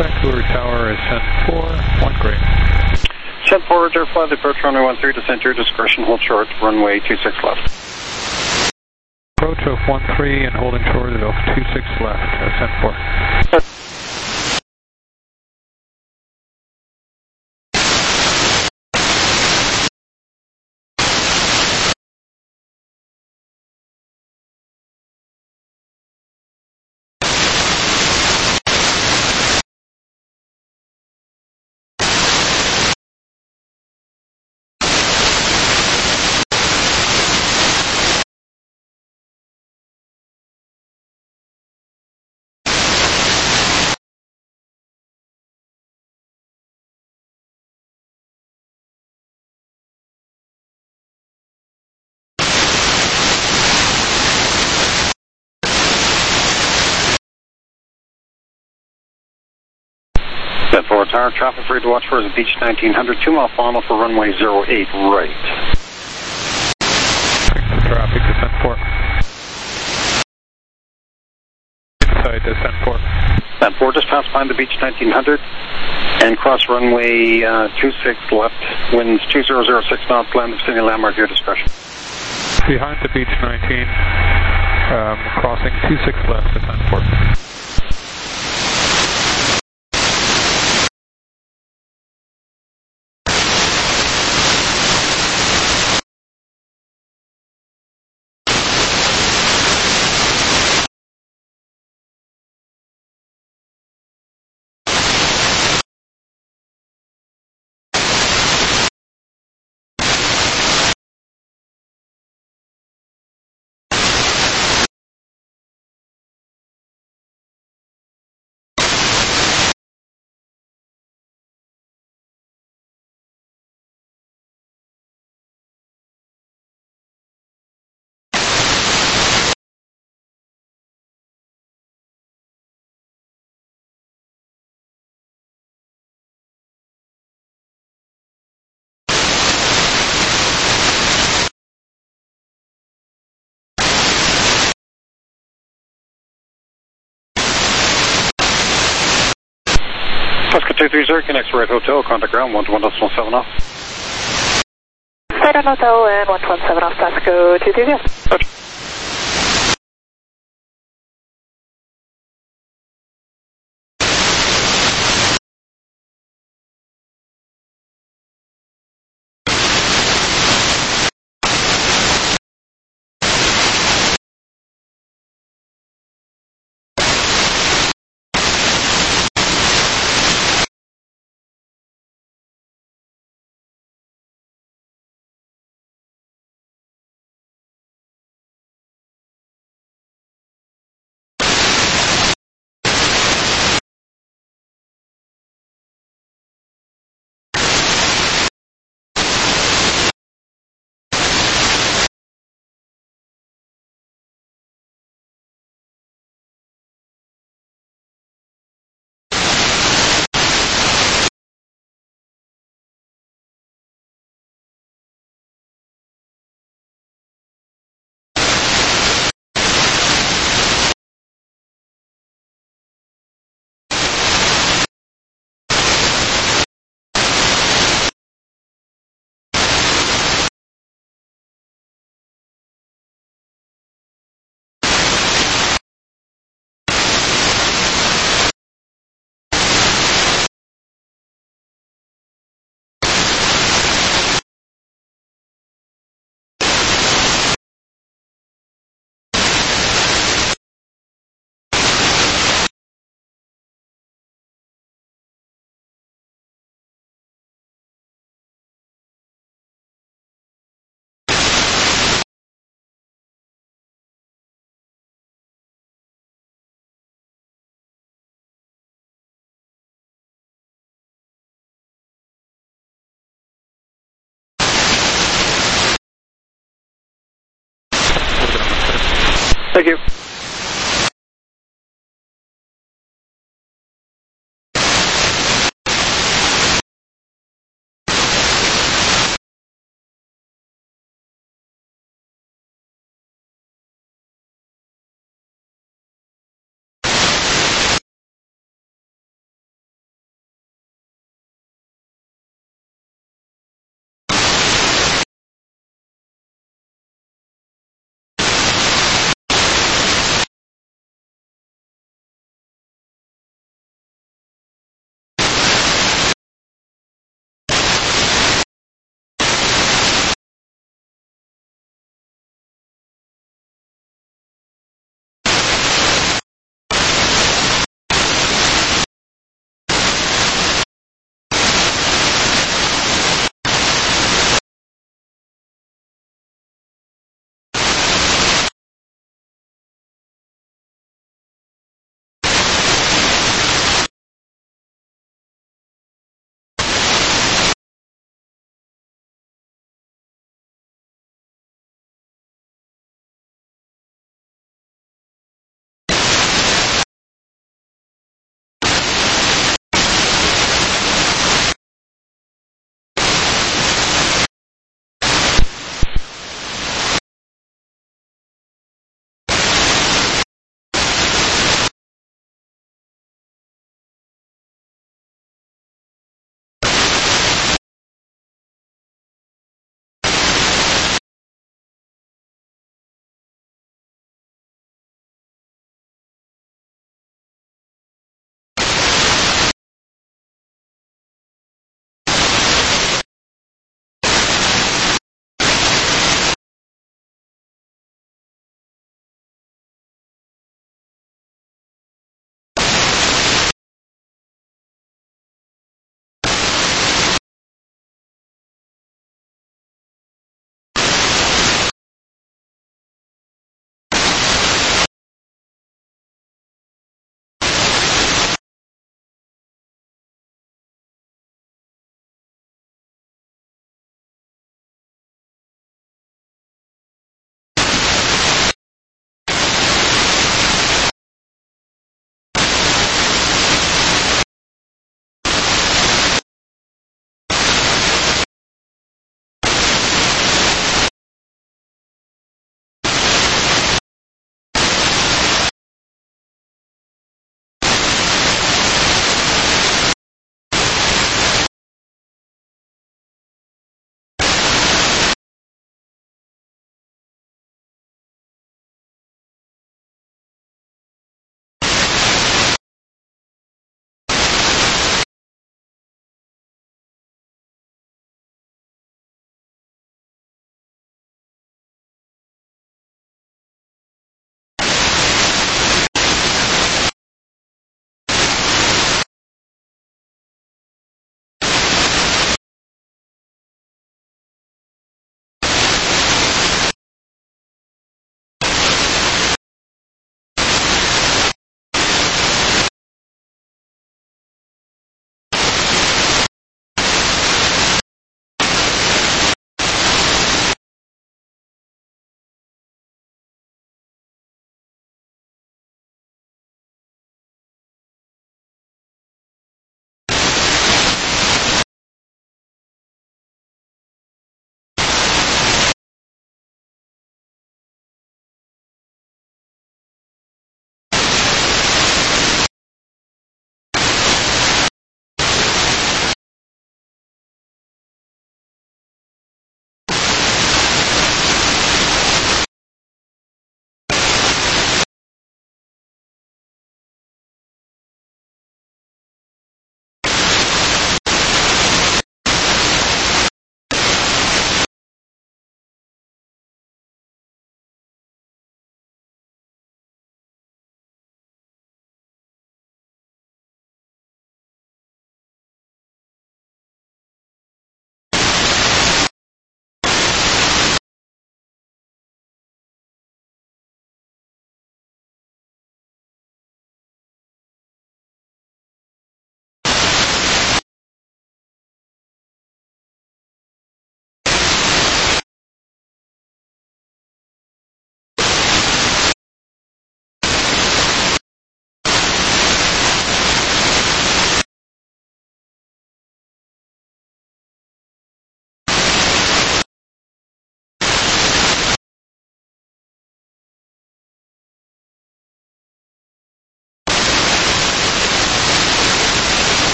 Vancouver Tower, ascent 4, 1 green. Ascent 4, Roger, fly the approach runway 13, descend your discretion, hold short, runway 26 left. Approach of 13 and holding short of 26 left, ascent 4. Ascent 4 Tower, traffic free to watch for is Beach 1900, 2 mile final for runway 08 right. Traffic, descent 4. Inside, descent 4. Ascent 4, just pass behind the Beach 1900 and cross runway 26 left, winds 2006 knots, land vicinity landmark, your discretion. Behind the Beach 19, crossing 26 left, descent 4. Oscar 230, connects right hotel, contact ground 121.17 off. Stay on hotel and 117 off, Pasco 230. Thank you.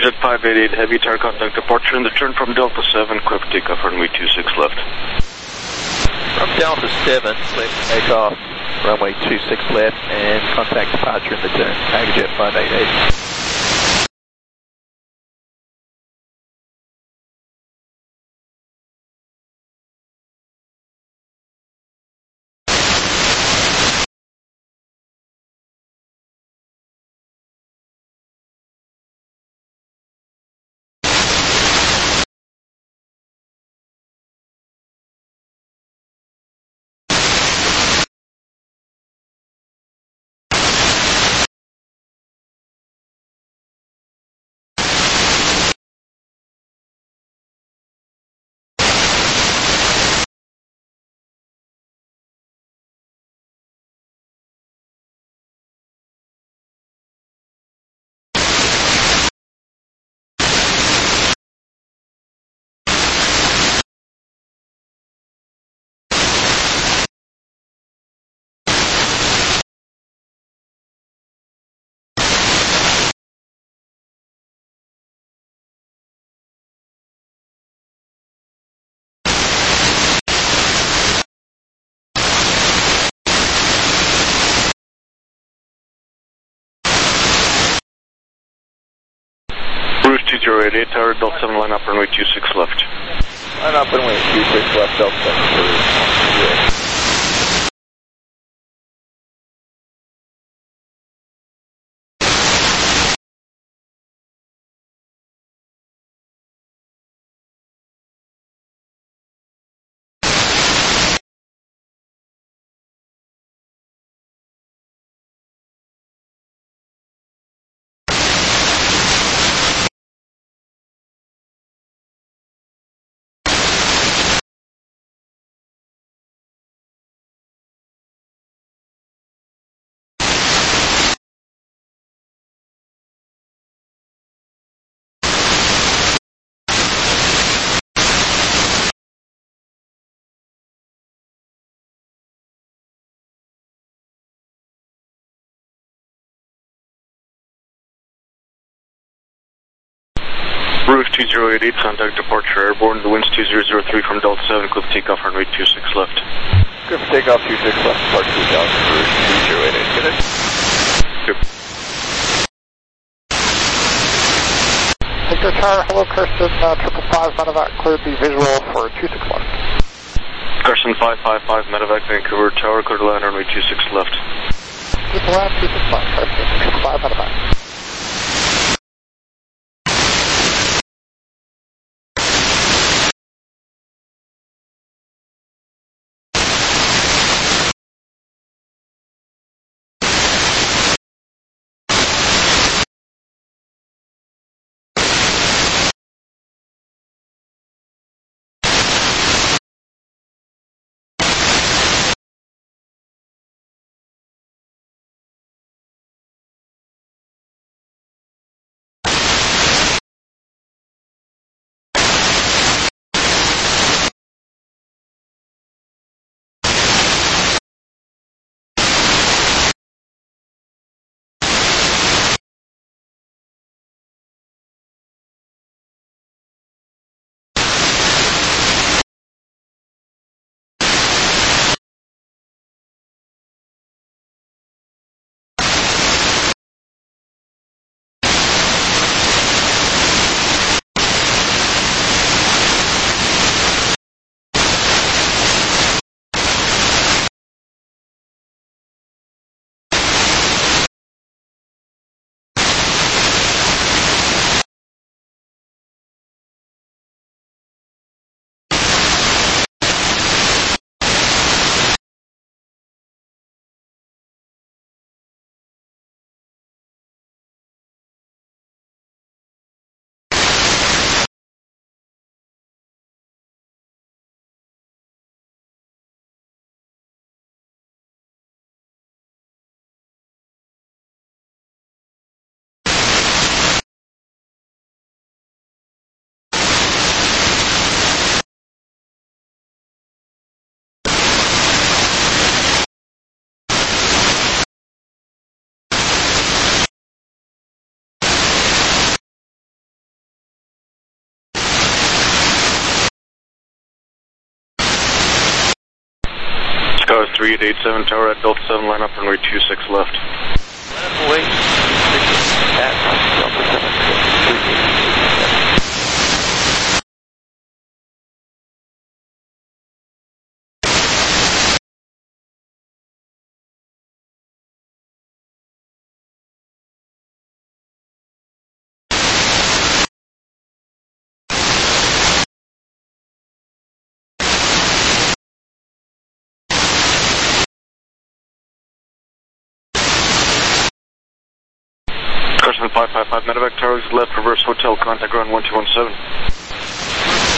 Jet 588, heavy tower contact departure and the turn from Delta 7, quick takeoff runway 26 left. From Delta 7, left takeoff, runway 26 left, and contact departure in the turn, Jet 588. Bruce 2088, tower Delta 7, line up runway 26 left. Line up runway 26 left, Delta 7, Bruce 2088, contact departure airborne, the wind's 2003 from Delta 7, quick takeoff runway 26 left. Good for takeoff, 26 left, departure 2000, Bruce 2088, get it? Yep. Victor Tower, hello Kirsten, 555 medevac, cleared the visual for 26 left. Carson 555, medevac, Vancouver Tower, clear to land runway 26 left. Clear to land, 26 left, Kirsten, 5 medevac. 3887 tower at Delta 7, line up runway 26 left. Runway 26 at Delta 7. Carson 555 medevac tower is left, reverse hotel, contact ground 1217.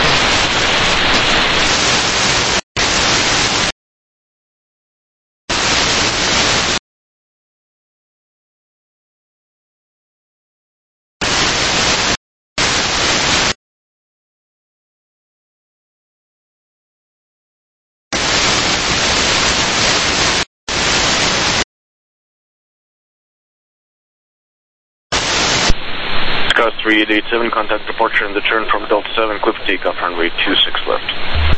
Scott 3887, contact departure and the turn from Delta 7, clear for takeoff, runway 26 left.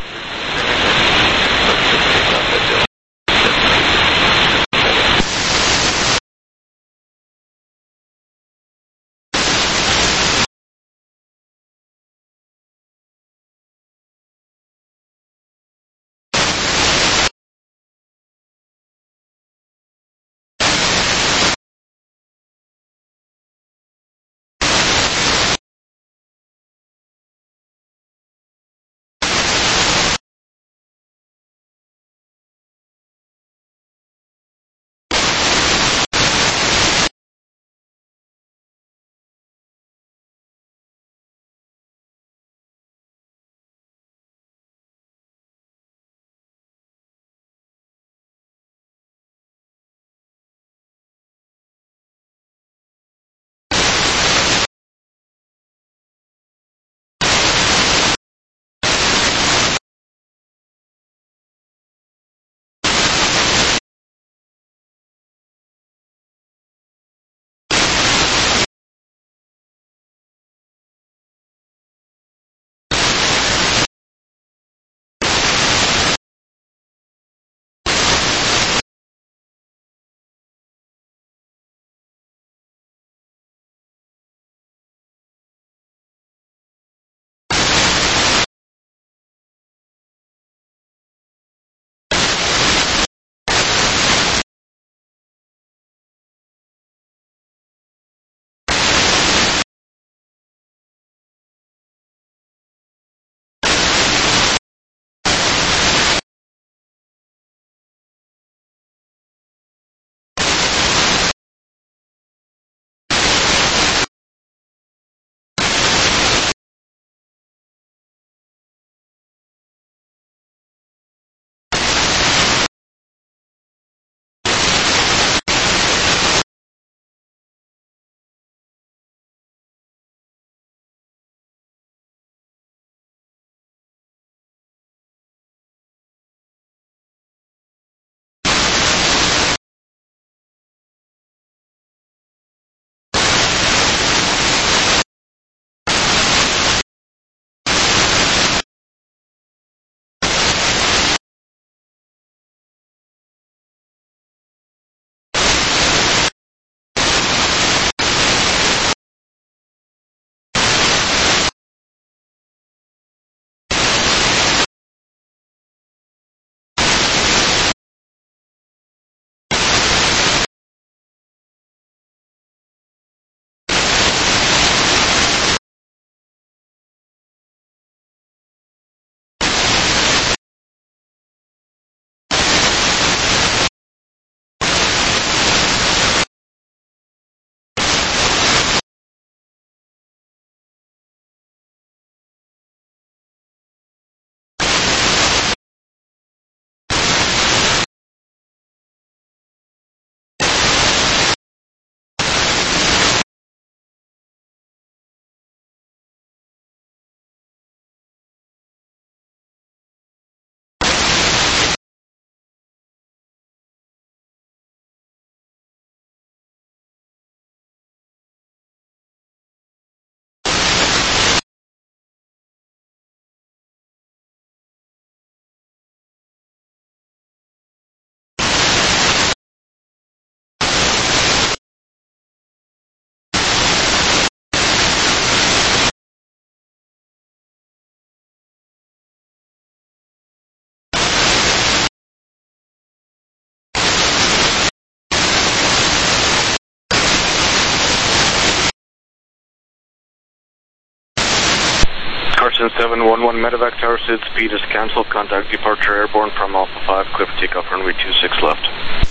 Houston 711 medevac tower, SID speed is cancelled. Contact departure airborne from Alpha 5, clear for takeoff, runway 26 left.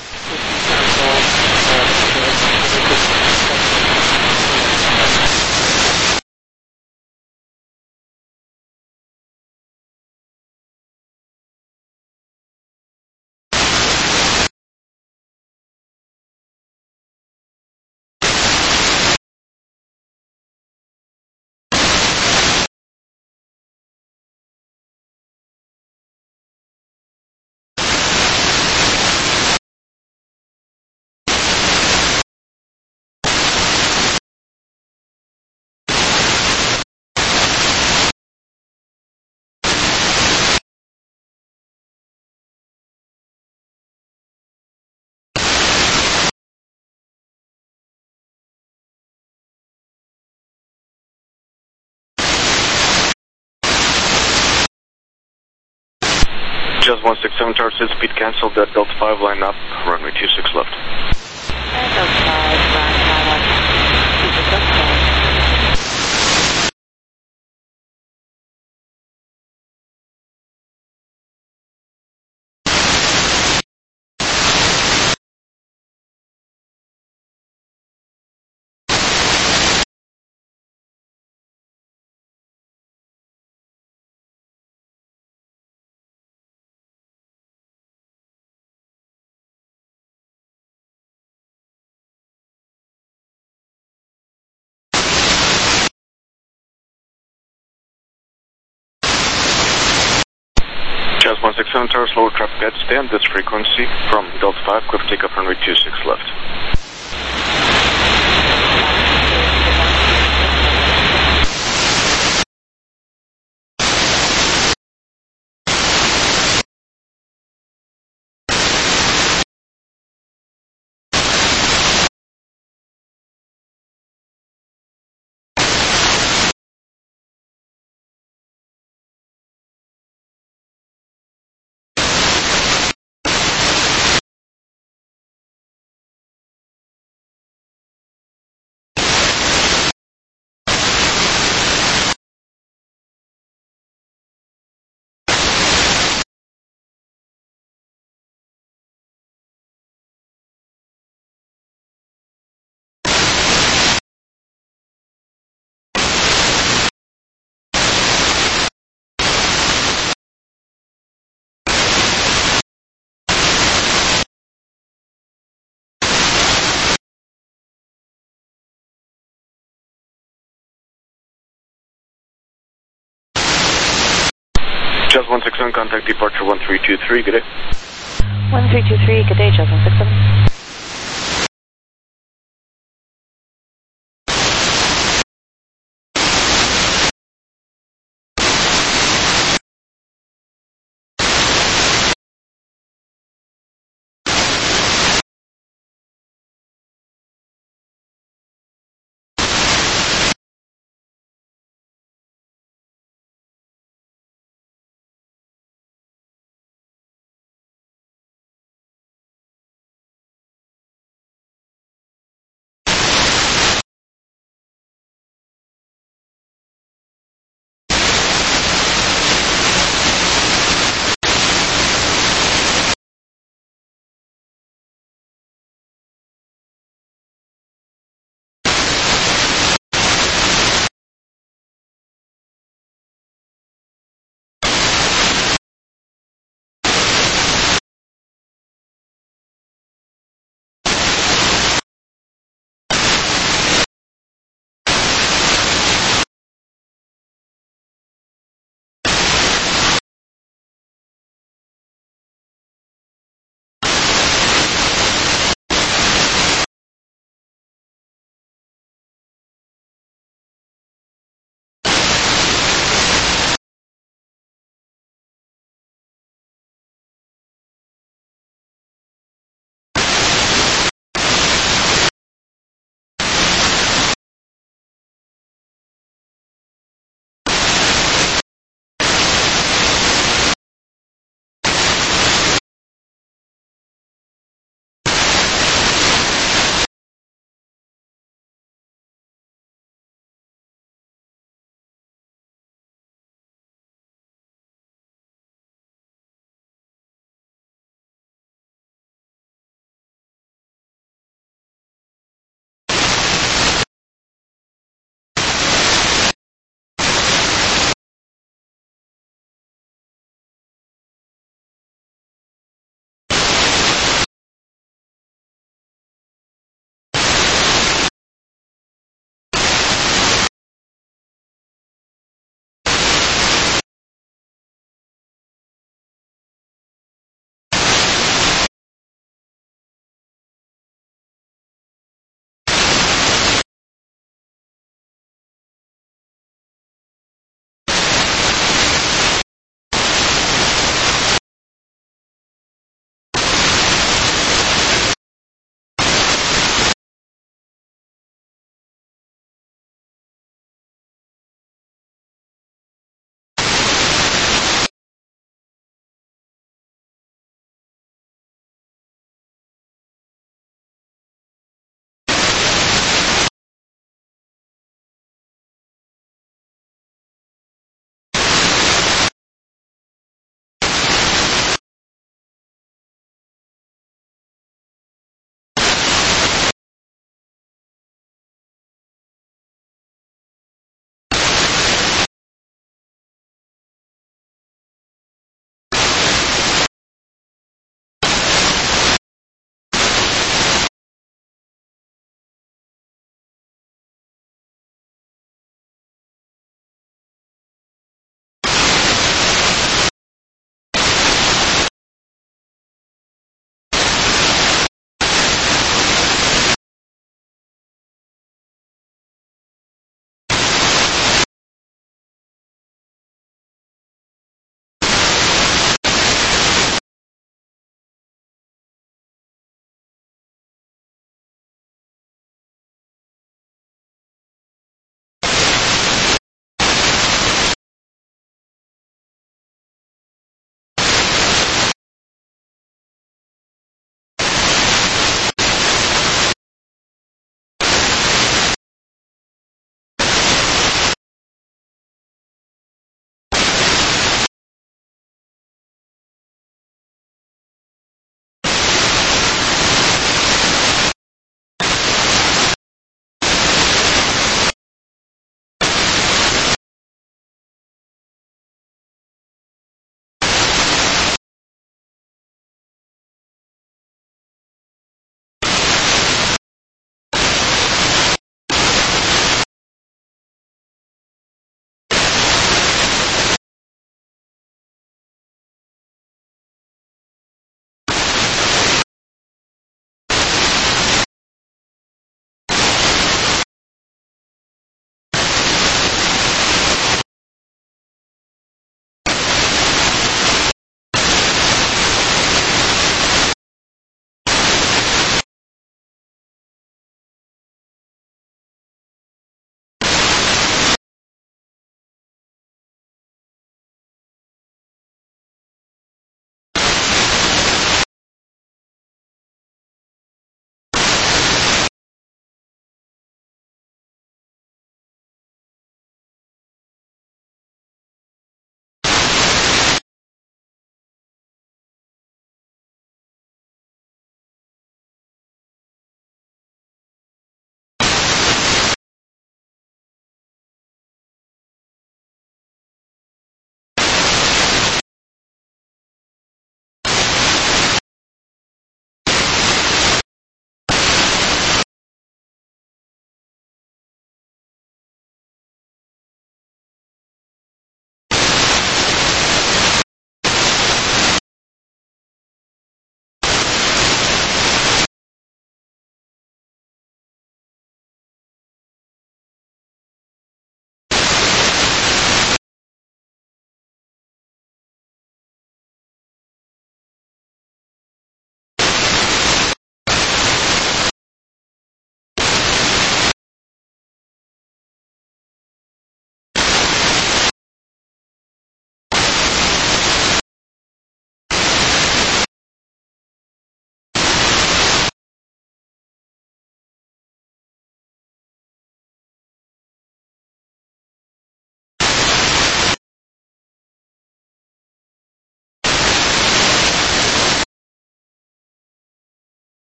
Just 167 tower, SID speed cancelled. Delta 5 line up, runway 26 left. And Delta 5, line 26 left. Just 167 tower, slower traffic at stand, this frequency from Delta 5, clear for takeoff, runway 26 left. Just 167, contact departure 1323, good day. 1323, good day, Just 167.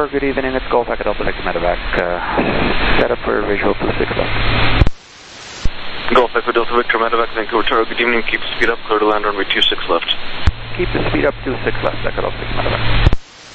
Tower, good evening. It's Golf Echo Delta Victor Medevac. Set up for visual 26 left. Golf Echo Delta Victor Medevac, Vancouver Tower, good evening. Keep the speed up, clear to land runway 26 left. Keep the speed up, 26 left, Echo Delta Victor Medevac.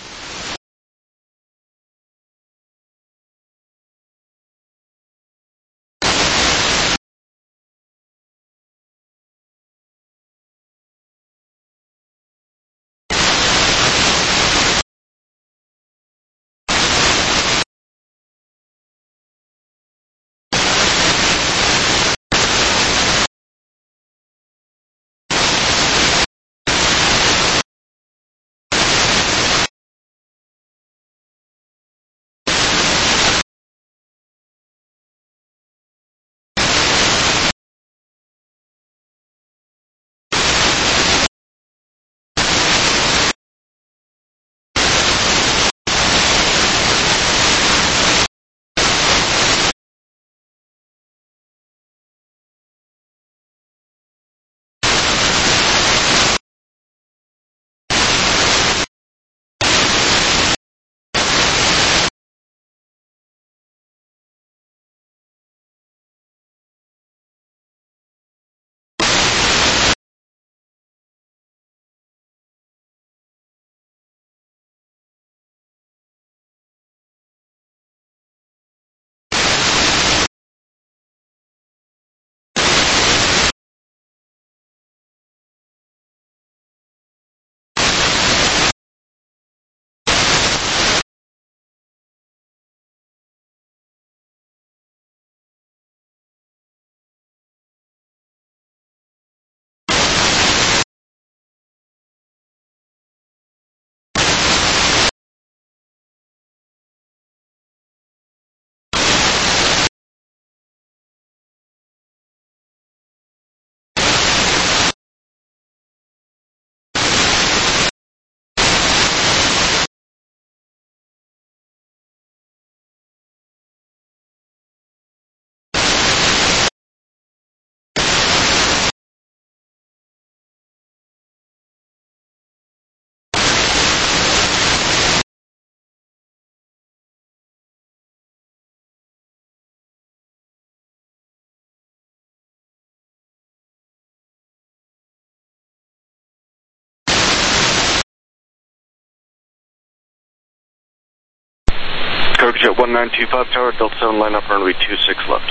Cargojet 1925 Tower, Delta 7, line up runway 26 left.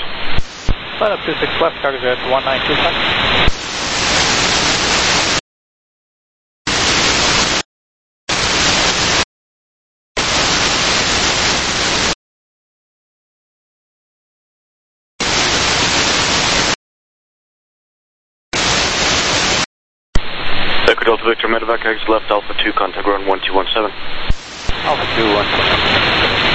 Line up 26 left, Cargojet 1925. Echo Delta Victor Medevac, exit left, Alpha 2, contact ground 1217. Alpha 2, 1.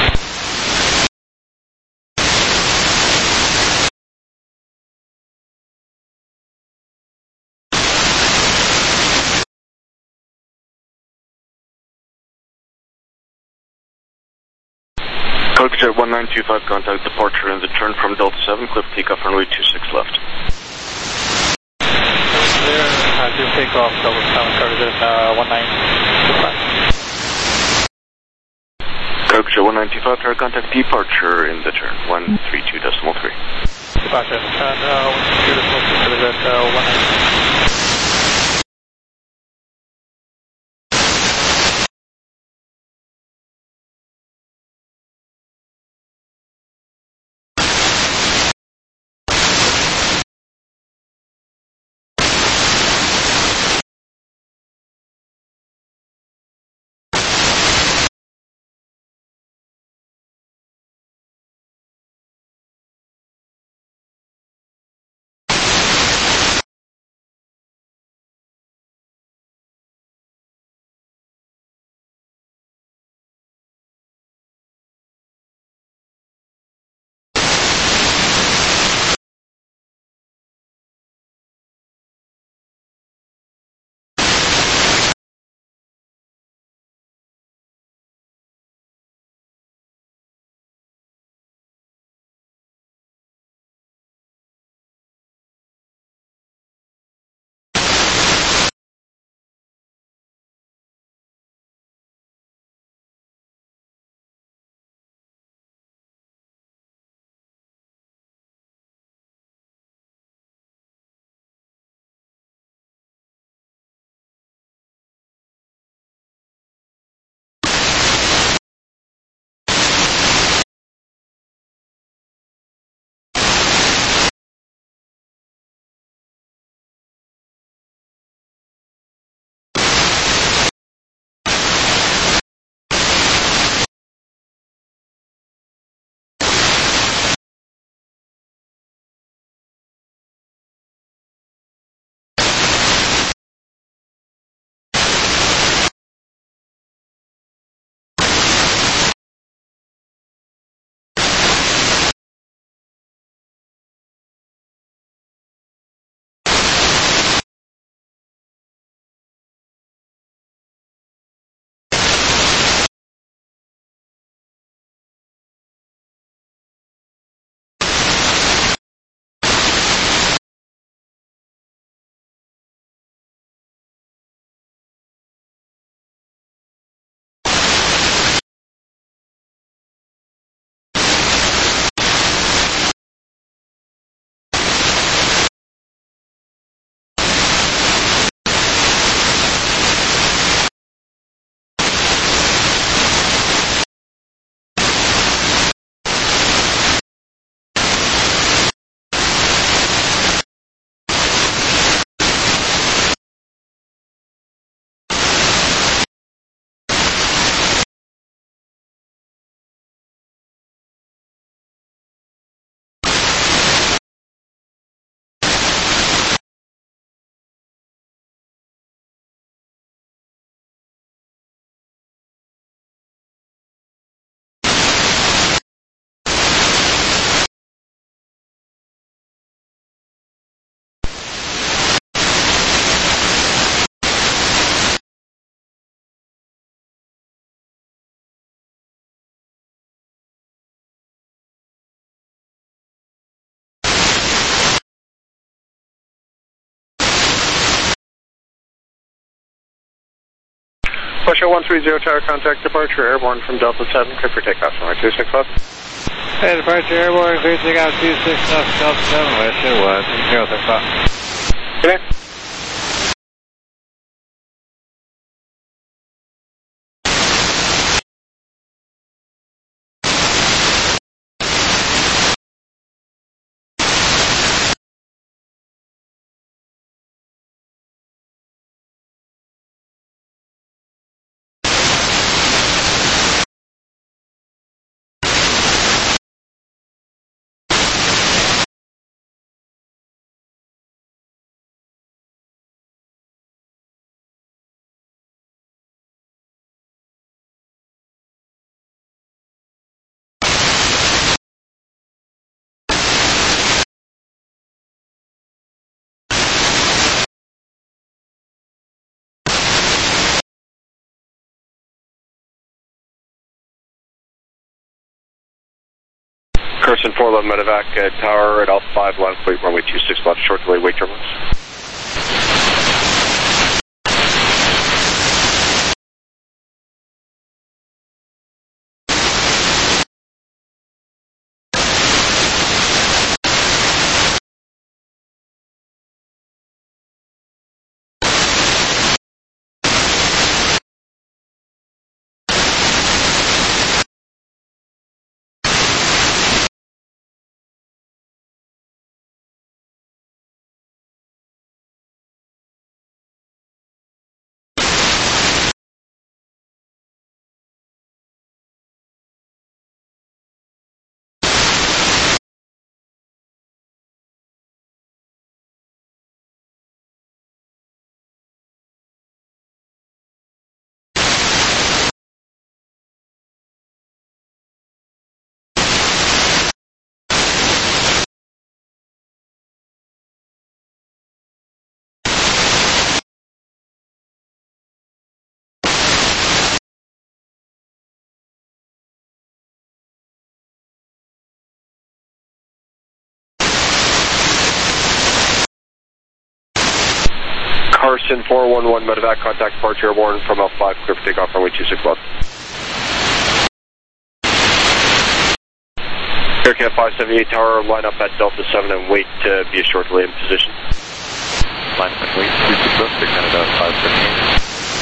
Cargojet 1925, contact departure and the turn from Delta 7, cliff takeoff runway 26 left. There, do takeoff, Delta 7, Cargojet 1925. Cargojet 1925, tower, contact departure in the turn 132.3. Departure, turn 132.3, Cargojet 1925. Pusher 130 tower, contact departure airborne from Delta 7, clear for takeoff runway 26 left. Hey, departure airborne, clear takeoff 26 left, Delta 7, west, it was, 065. Good day. Carson 411 medevac tower at Alpha 5, line fleet runway 26 left, short delay, wait terminals. Carson 411 medevac, contact departure airborne from Alpha 5, clear for takeoff runway 26 left. Aircraft 578 tower, line up at Delta 7 and wait to be a short delay in position. Line up and wait, 36 left, they're Canada 578.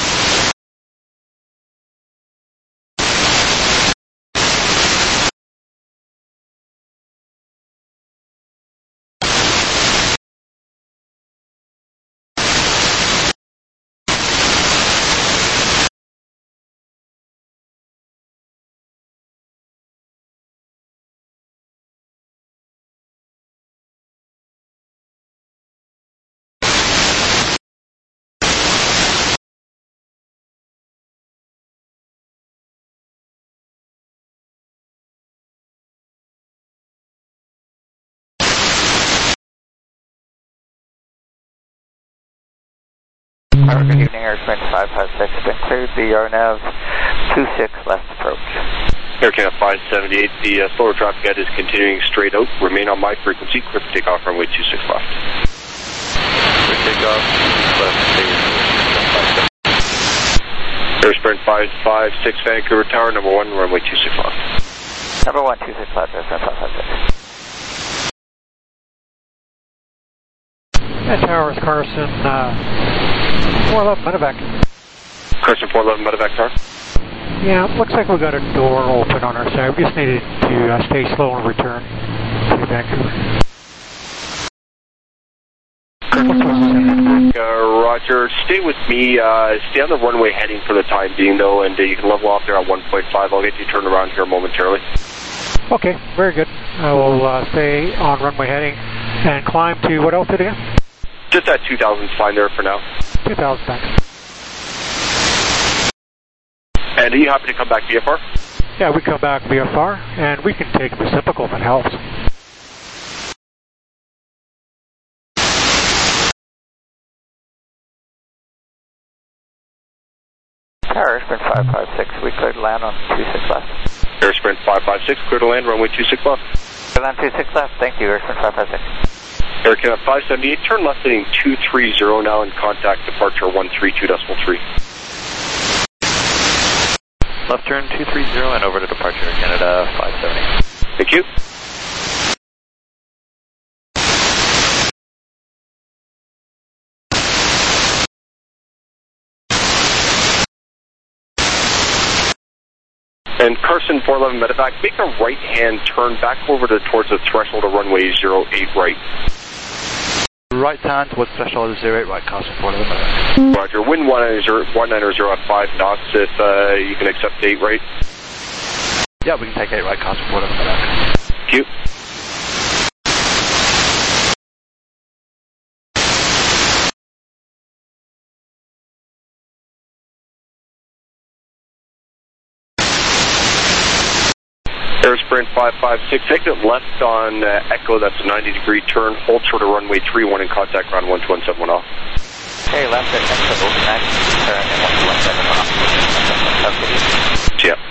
Good evening, Aircraft 556, been cleared, BR nav 26 left approach. Aircraft 578, the slower traffic head is continuing straight out, remain on my frequency, clear for takeoff runway 26 left. Clear takeoff, left, Air Sprint 556 Vancouver Tower, number 1, runway 26 left. Number 1, 26 left, Aircraft 556. That tower is Carson 411 medevac. Carson 411 medevac tower. Yeah, looks like we got a door open on our side. We just needed to stay slow and return to Vancouver. Roger, stay with me. Stay on the runway heading for the time being, though, and you can level off there at 1.5. I'll get you turned around here momentarily. Okay, very good. I will stay on runway heading and climb to what altitude again? Just at 2,000 is fine there for now. 2,000, thanks. And are you happy to come back VFR? Yeah, we come back VFR, and we can take reciprocal if it helps. Tower, Sprint 556, we cleared to land on 26 left. Air Sprint 556, clear to land, runway 26 left. Clear land 26 left, thank you, Air Sprint 556. Aircraft 578, turn left heading 230 now and contact departure 132.3. left turn 230 and over to departure Canada 570. Thank you. And Carson 411 medevac, make a right-hand turn back over towards the threshold of runway 08 right. Right hand towards threshold 08 right, Carson 411 medevac. Roger, wind 190 at 5 knots if you can accept 8 right. Yeah, we can take 8 right, Carson 411 medevac. Thank you. Airsprint 556, exit left on Echo, that's a 90-degree turn, hold short of runway 31 and contact ground 12171 off. Okay, left at Echo, next turn and 12171 off. Yeah.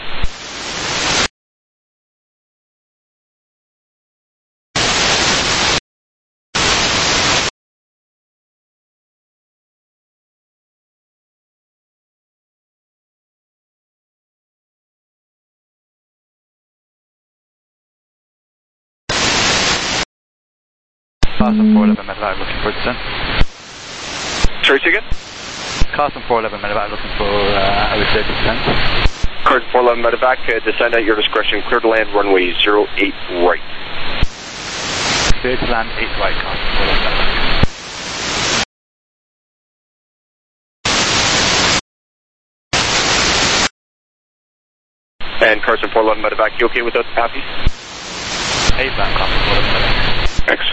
Carson 411 medevac looking for descent. Sorry, say again? Carson 411 medevac looking for clear descent. Carson 411 medevac, descend at your discretion, clear to land runway 08 right. Clear to land 8 right, Carson 411 medevac. And Carson 411 medevac, you okay with that, Pappy? 8 right, Carson 411 medevac. Thanks.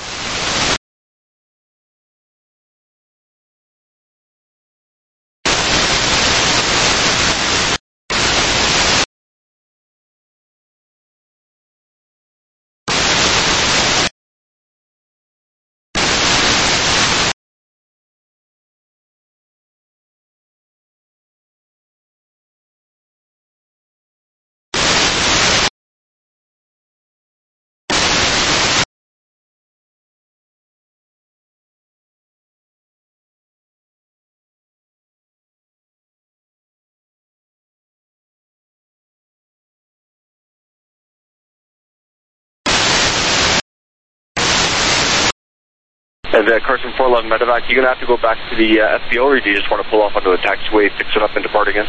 And Carson 411 medevac, you going to have to go back to the FBO, or do you just want to pull off onto the taxiway, fix it up, and depart again?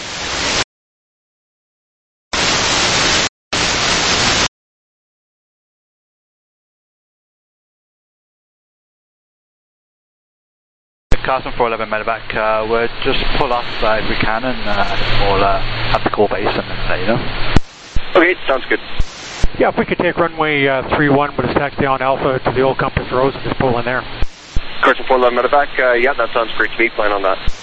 Carson 411 medevac, we'll just pull off if we can, and we'll have to call base and then let you know. Okay, sounds good. Yeah, if we could take runway 31 with a taxi on Alpha to the old Compass Rose and just pull in there. Carson 411 medevac, yeah, that sounds great to me. Plan on that.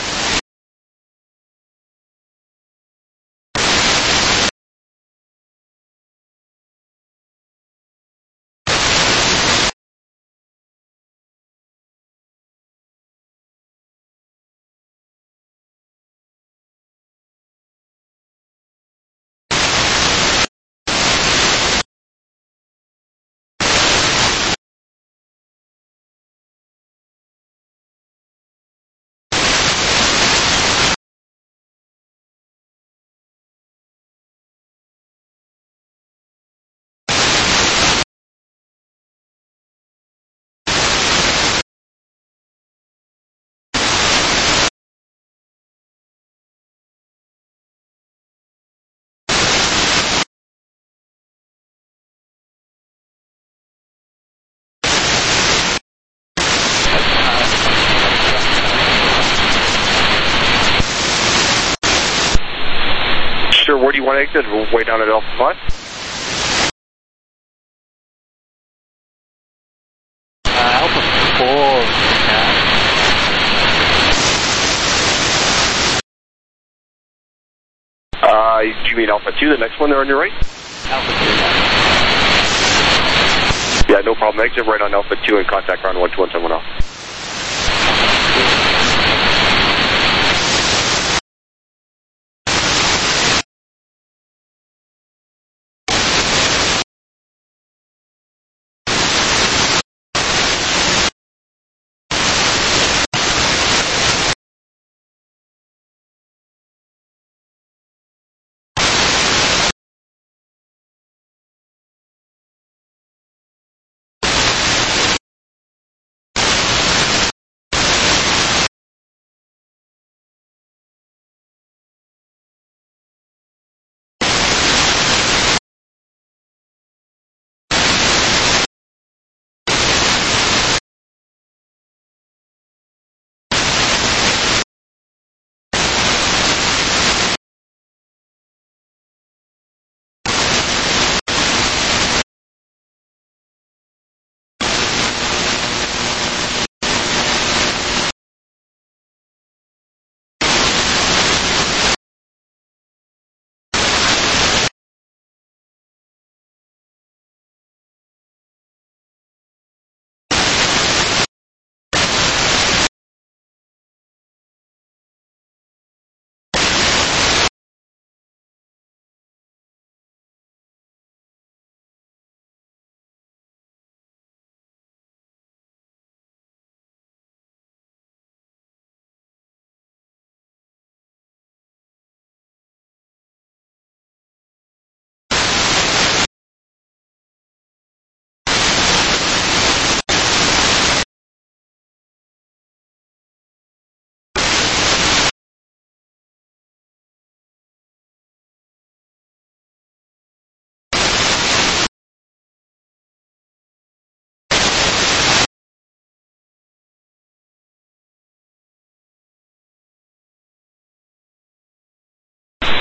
Sure, where do you want to exit? Way down at Alpha 5? Alpha 4. Do you mean Alpha 2, the next one there on your right? Alpha 2. Yeah, no problem. Exit right on Alpha 2 and contact ground 12171 off.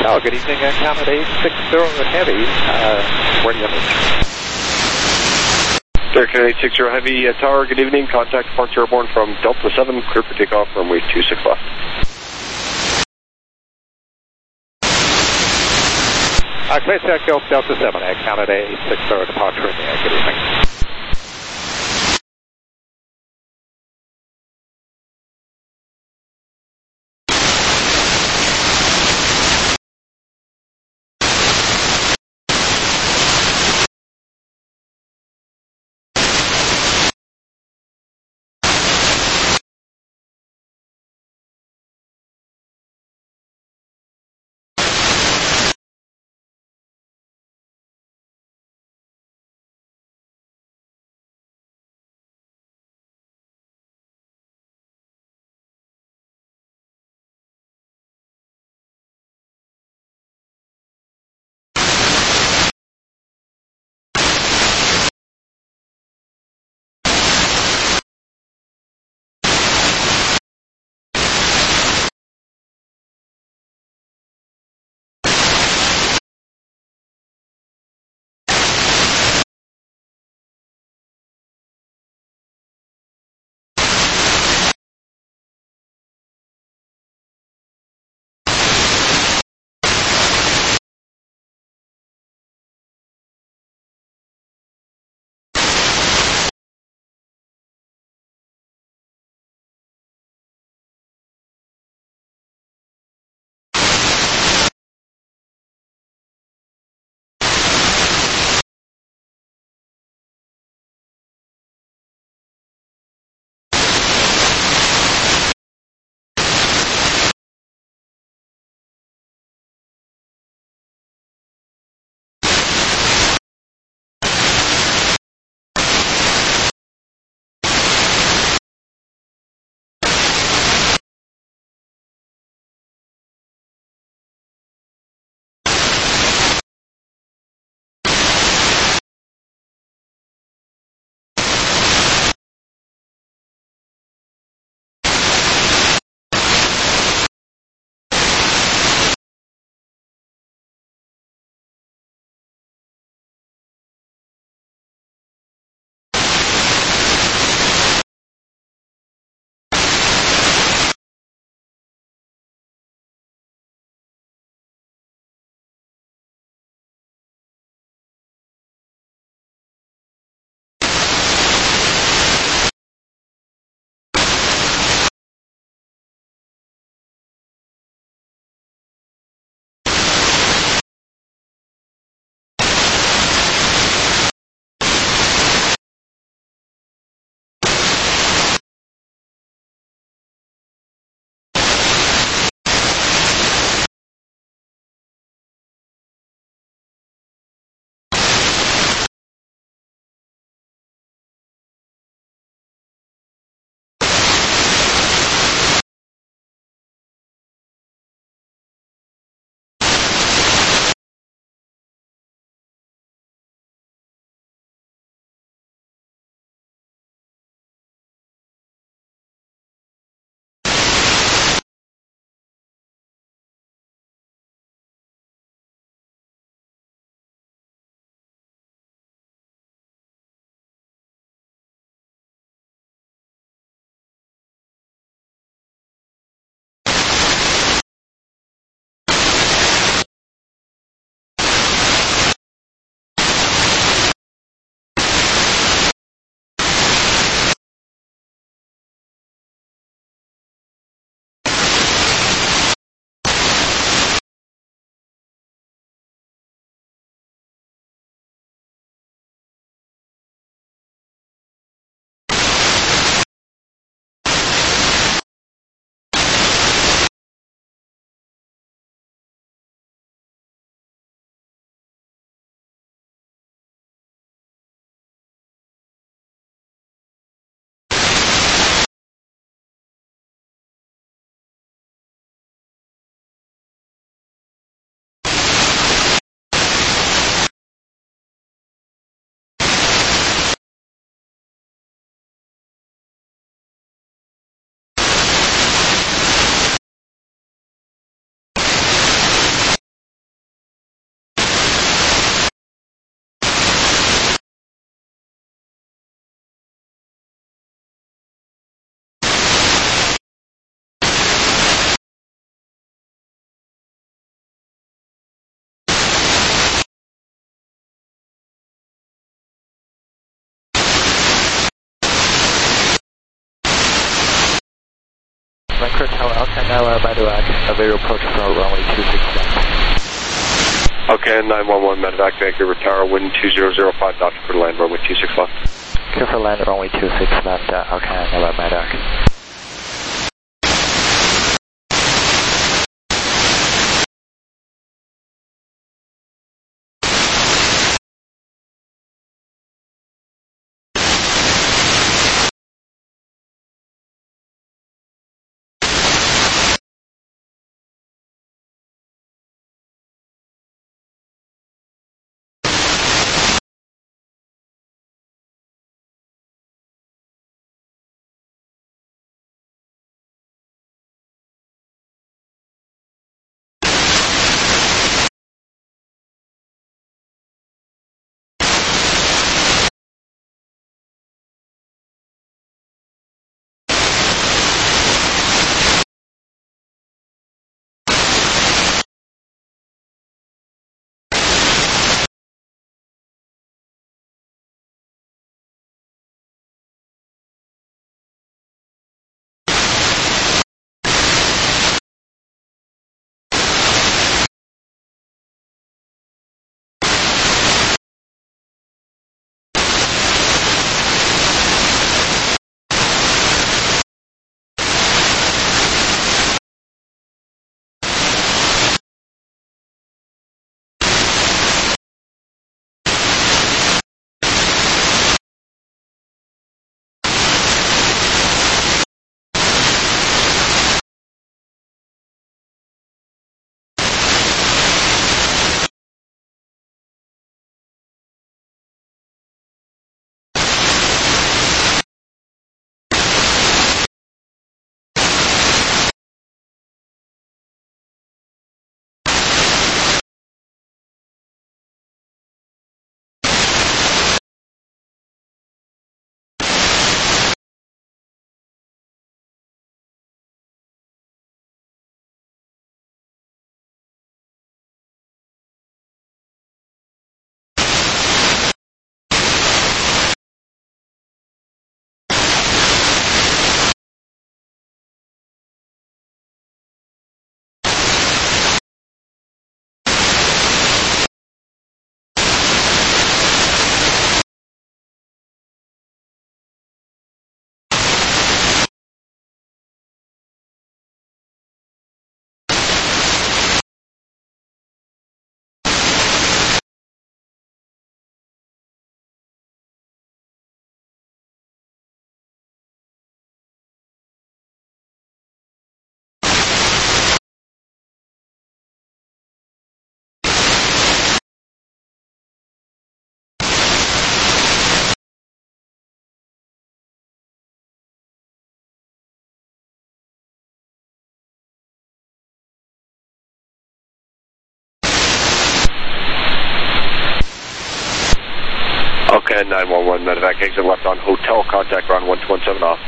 Tower, good evening, Canada 860 Heavy, ready on this. Air Canada 860 Heavy, Tower, good evening, contact departure airborne from Delta 7, clear for takeoff, runway 26 left. Clear to Delta 7, Air Canada 860 departure in the air, good evening. Chris Tower, okay, now medevac, a visual approach for runway 26 left. Okay, 911 medevac, Vancouver Tower, wind 2005, Dr. for land, runway 26 left. Clear for land, runway 26 left, okay, now medevac. Okay, 911 medevac, exit left on hotel, contact ground 117 off.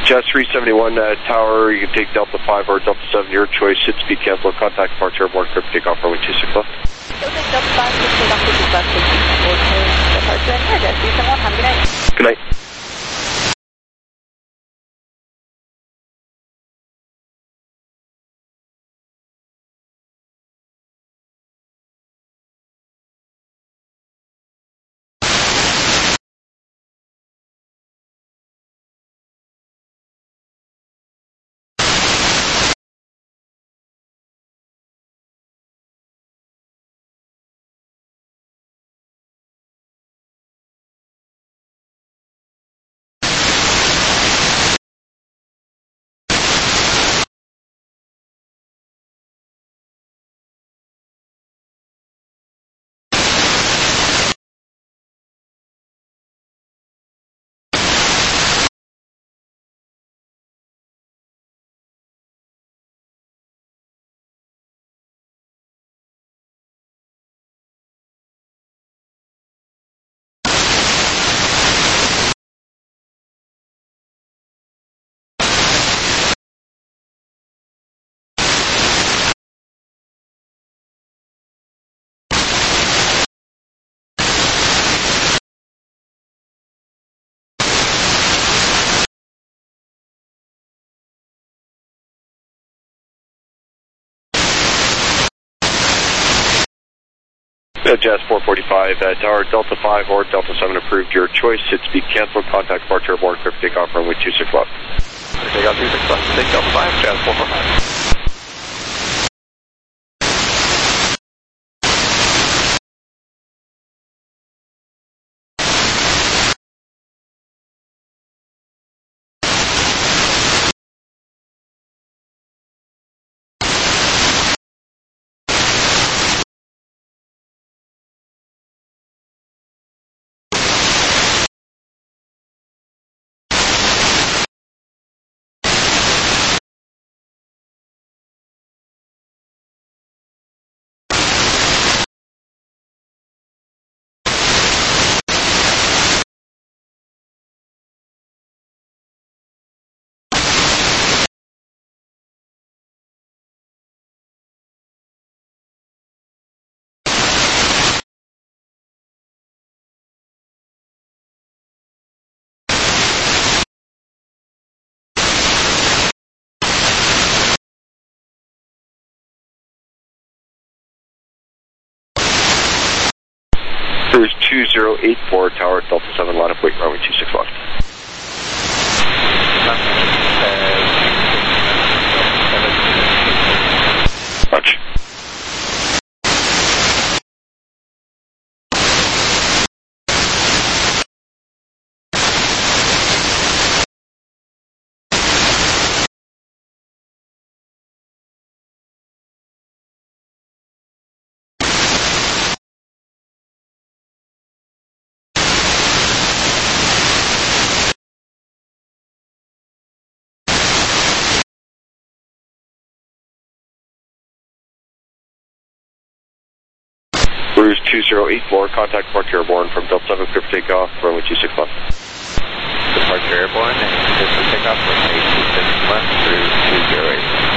Jazz 371 tower, you can take Delta 5 or Delta 7, your choice. Hit speed cancel, contact departure airborne, crypt takeoff, runway 26 left. Delta 5, take off 26 left, departure and here, Jazz 371, have a good night. Good night. Jazz 445, tower Delta 5 or Delta 7 approved, your choice. Hit speed cancel, contact departure airborne, crypt takeoff, runway 26 left. Takeoff 26 left, take Delta 5, Jazz 445. Cruise 2084, tower Delta 7, line up, wait, runway 26 left. Roger. Cruise 2084, contact departure airborne from Delta 7, crypt takeoff, runway 26 left. Departure airborne and crypt takeoff, runway 26 left through 208.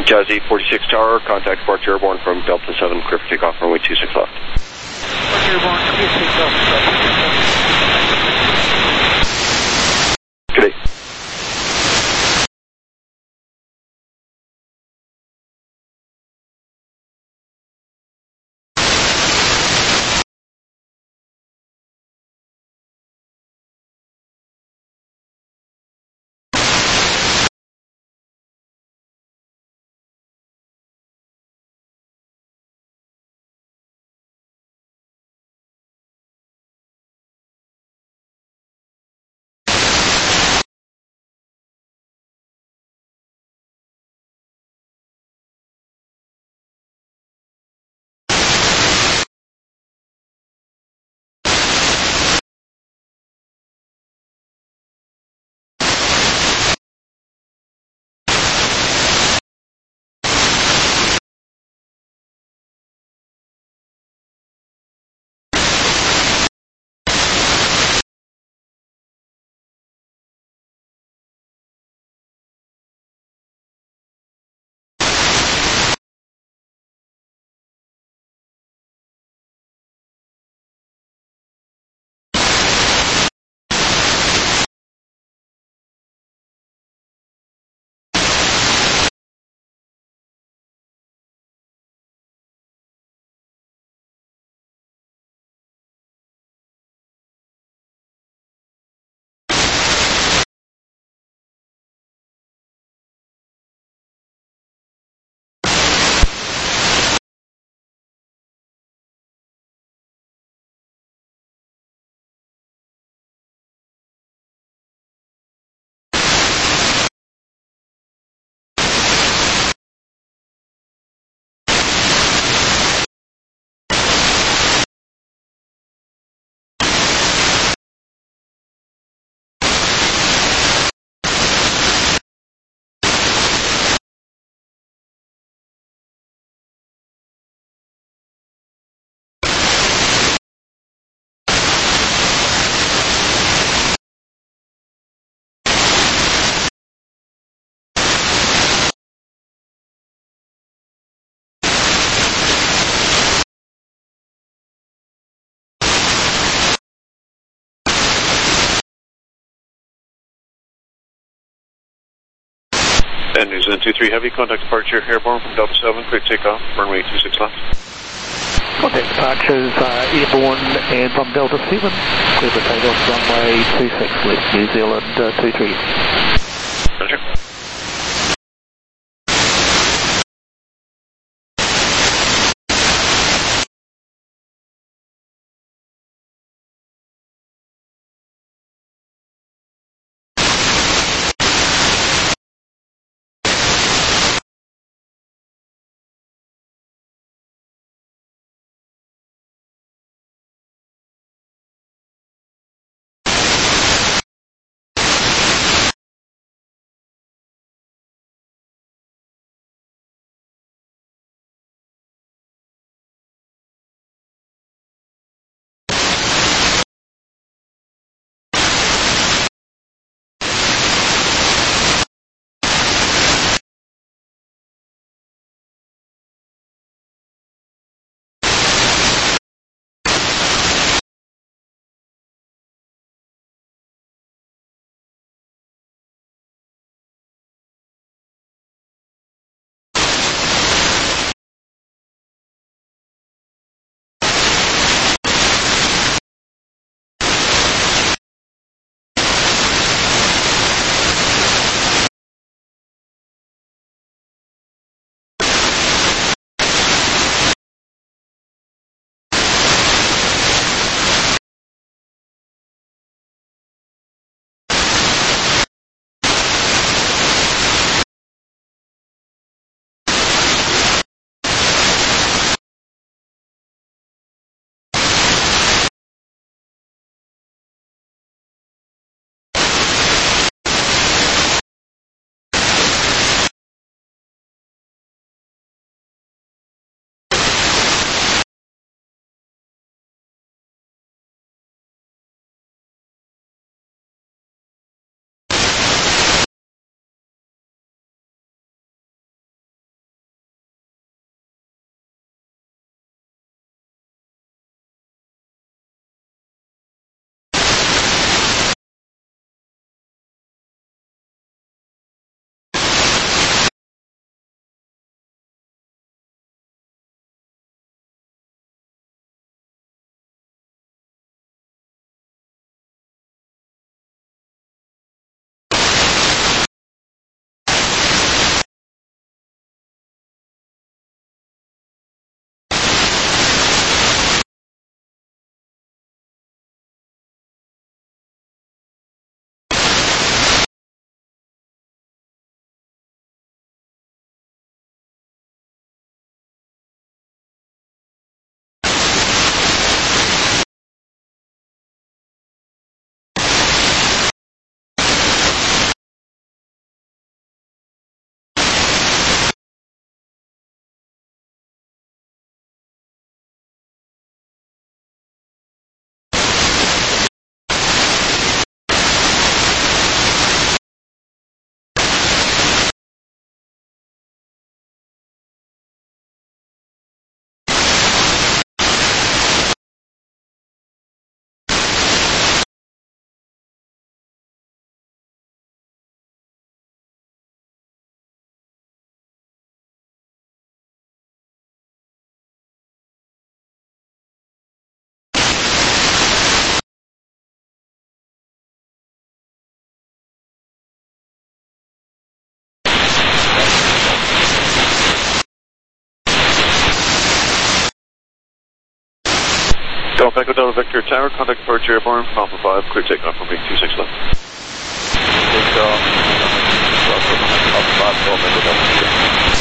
Jazz 846 Tower, contact departure airborne from Delta 7, clear for takeoff, runway 26 left. Departure airborne, clear takeoff. Good day. And New Zealand 23 Heavy, contact departure airborne from Delta 7, clear takeoff, runway 26 left. Contact departures airborne and from Delta 7, clear for takeoff, runway 26 left, New Zealand 23. Roger. Echo Delta Victor Tower, contact departure airborne, Alpha 5, clear takeoff for me, 26 left. Takeoff, Alpha 5, Golf Echo Delta Victor.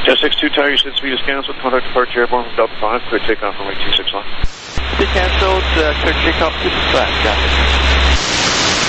6-2 tower, your sit speed is canceled. Contact departure airborne from Delta 5. Clear takeoff runway 26 left. Be cancelled. Clear takeoff 26 left. Copy.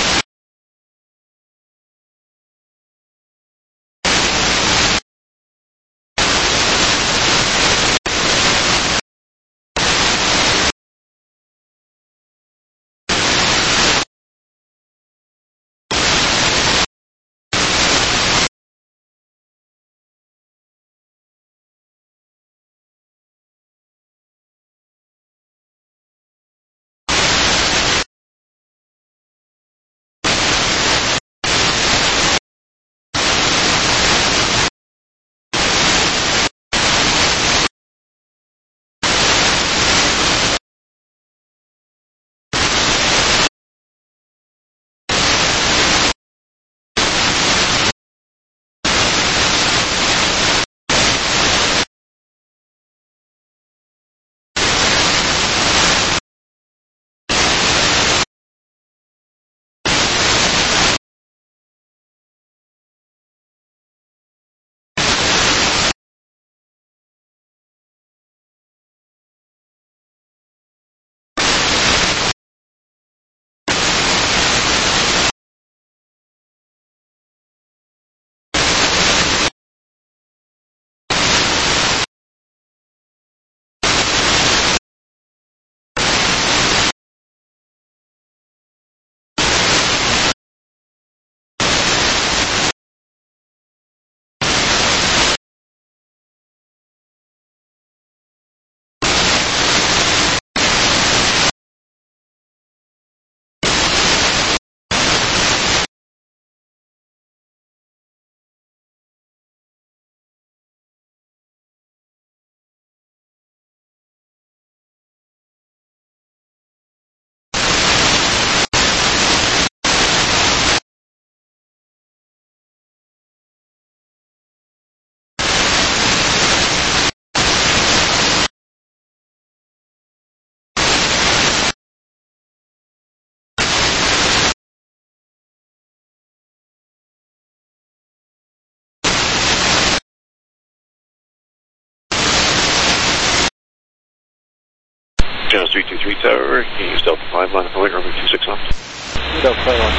Channel 323 tower, can you use Delta 5 line of flight, runway 26 left. Delta 5 on.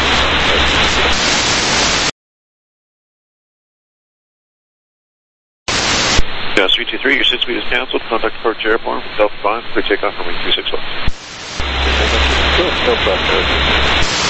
Channel 323, your sit speed is canceled. Contact departure airborne from Delta 5. Clear takeoff runway 26 left. Delta 5.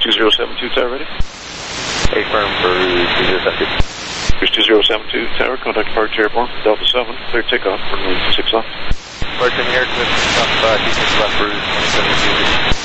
Cruise 2072 tower ready. Affirm for 2072. Cruise 2072 tower, contact departure airborne, Delta 7, clear takeoff, runway 26 left. Departure in the air, clear takeoff, 26 left for 2072.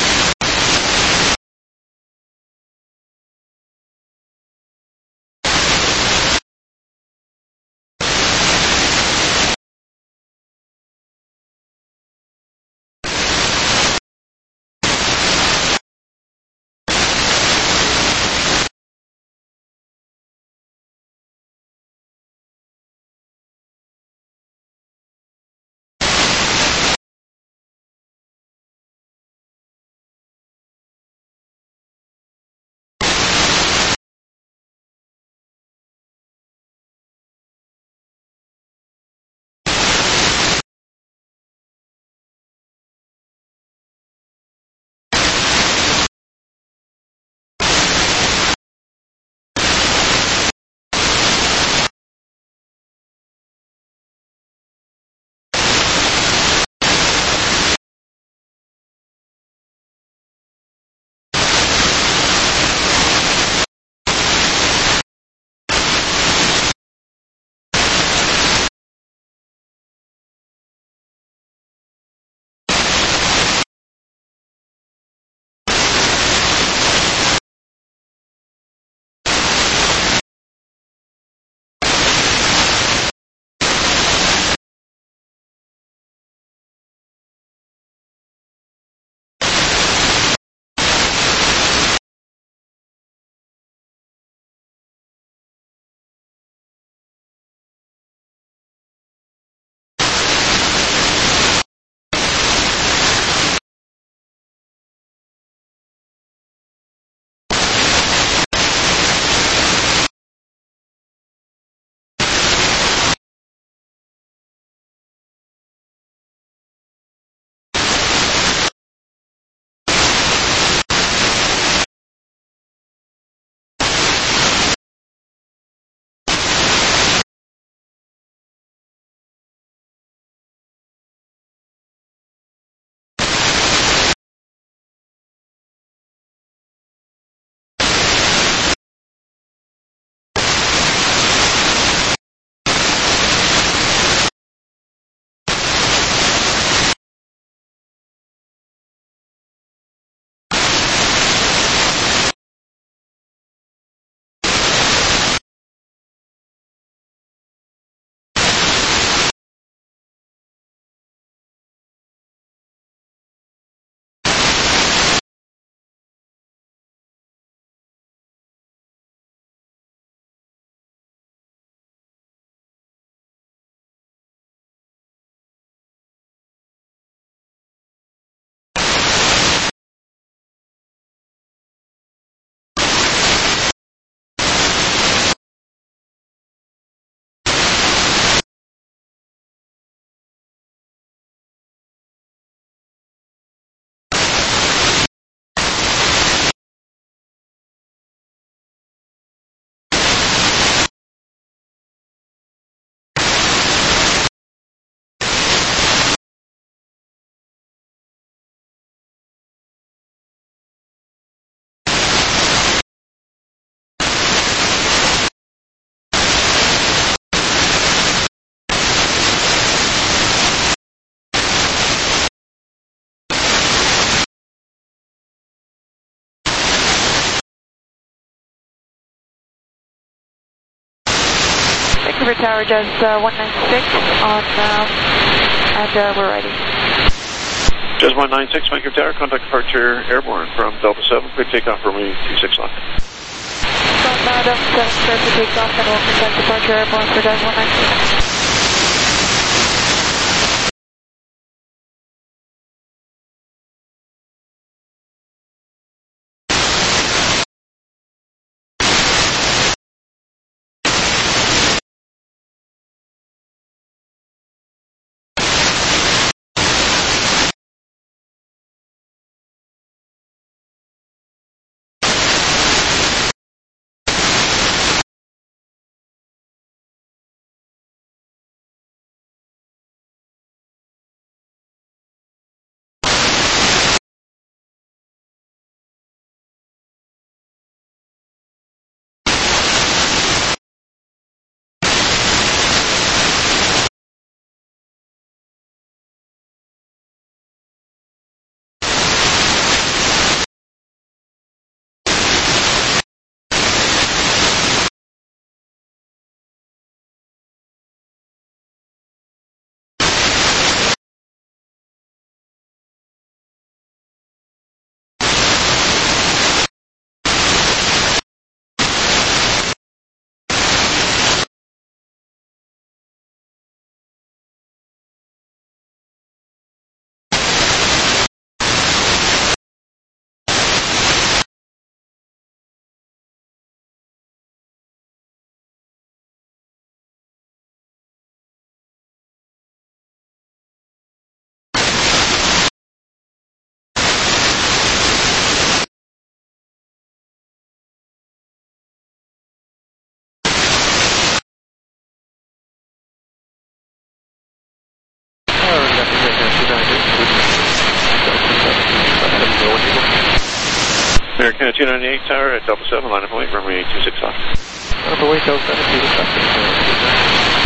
Vancouver Tower, just 196 on, and we're ready. Just 196, Vancouver Tower, contact departure airborne from Delta 7, clear takeoff, runway 26 left. From Delta 7, clear to takeoff, and we'll contact departure airborne for Delta 196. Yeah, 298 tower at Delta 7, line of weight, runway 26 left. Line of weight, Delta 7, 26 left.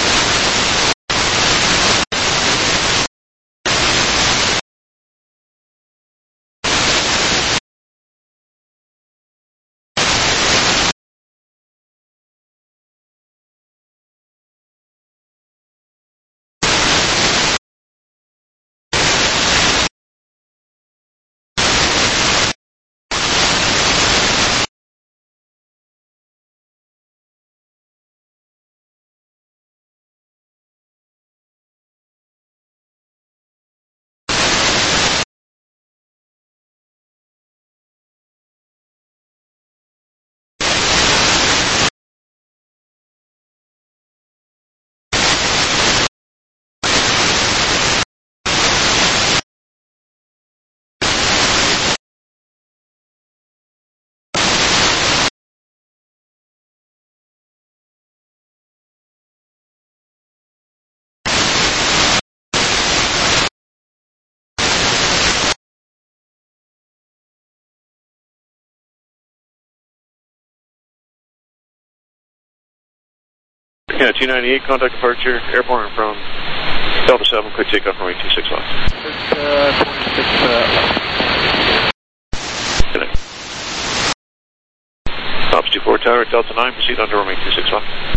Yeah, 298, contact departure, airborne from Delta 7, quick takeoff, runway 26 left. 26 left. Good night. Tops 24 tower at Delta 9, proceed under runway 26 left.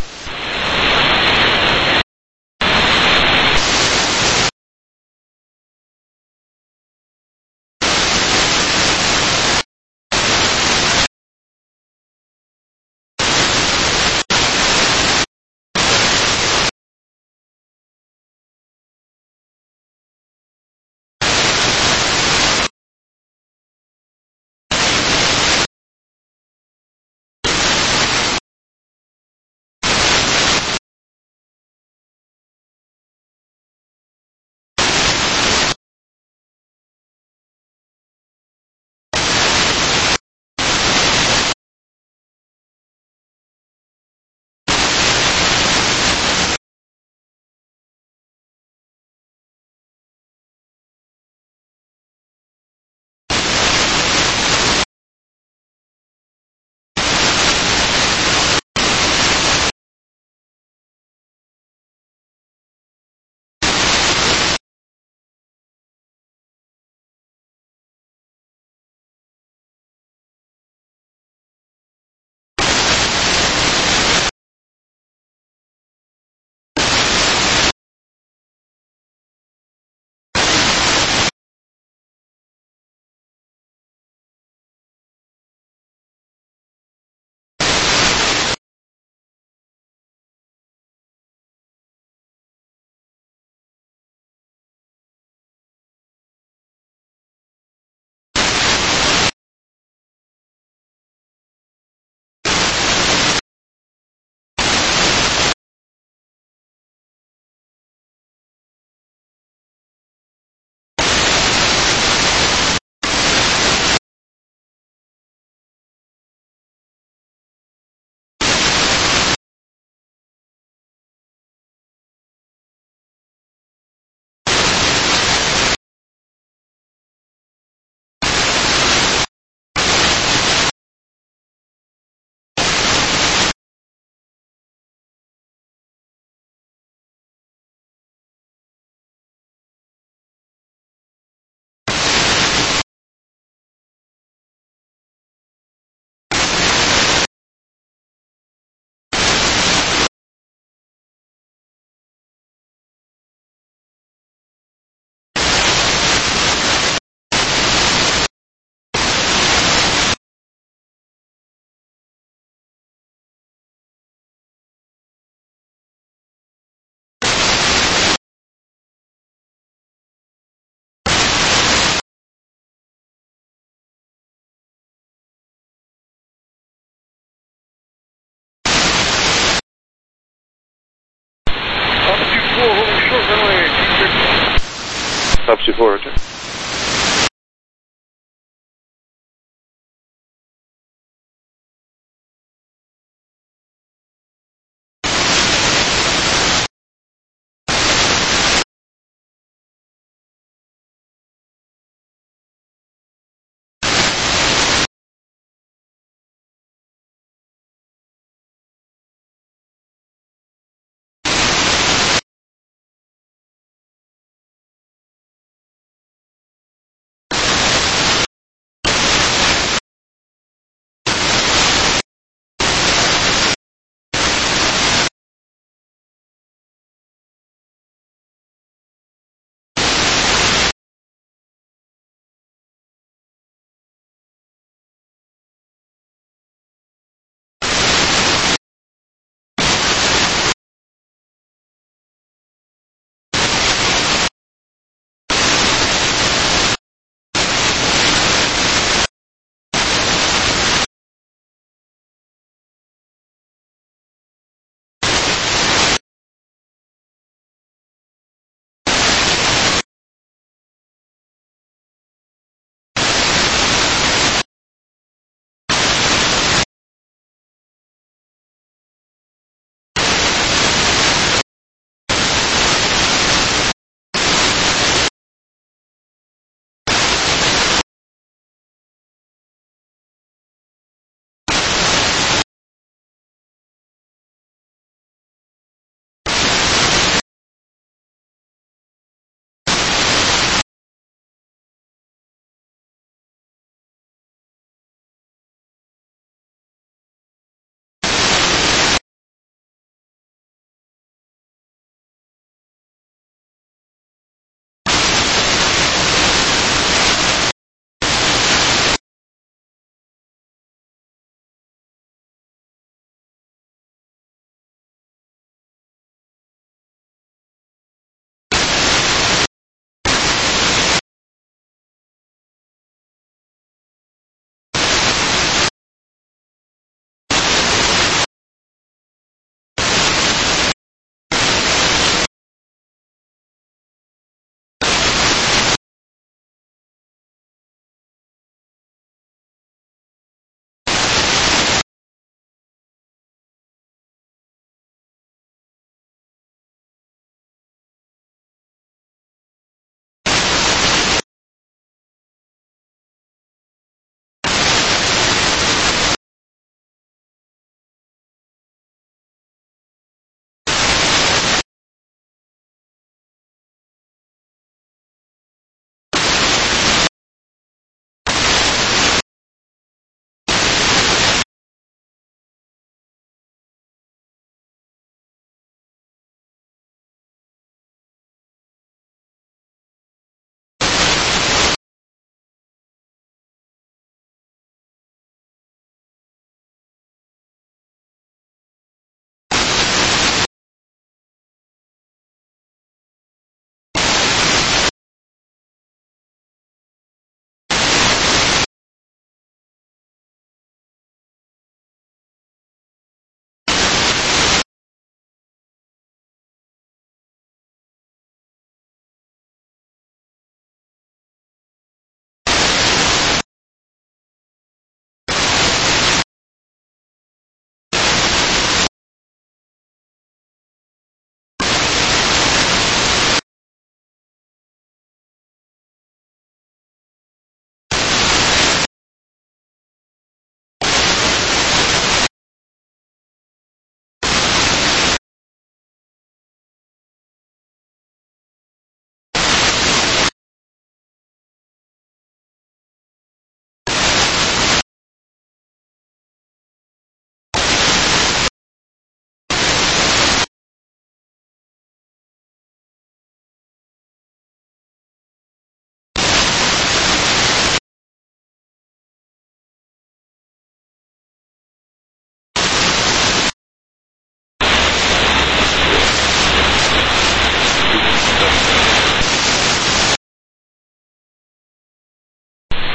Tops 24, return.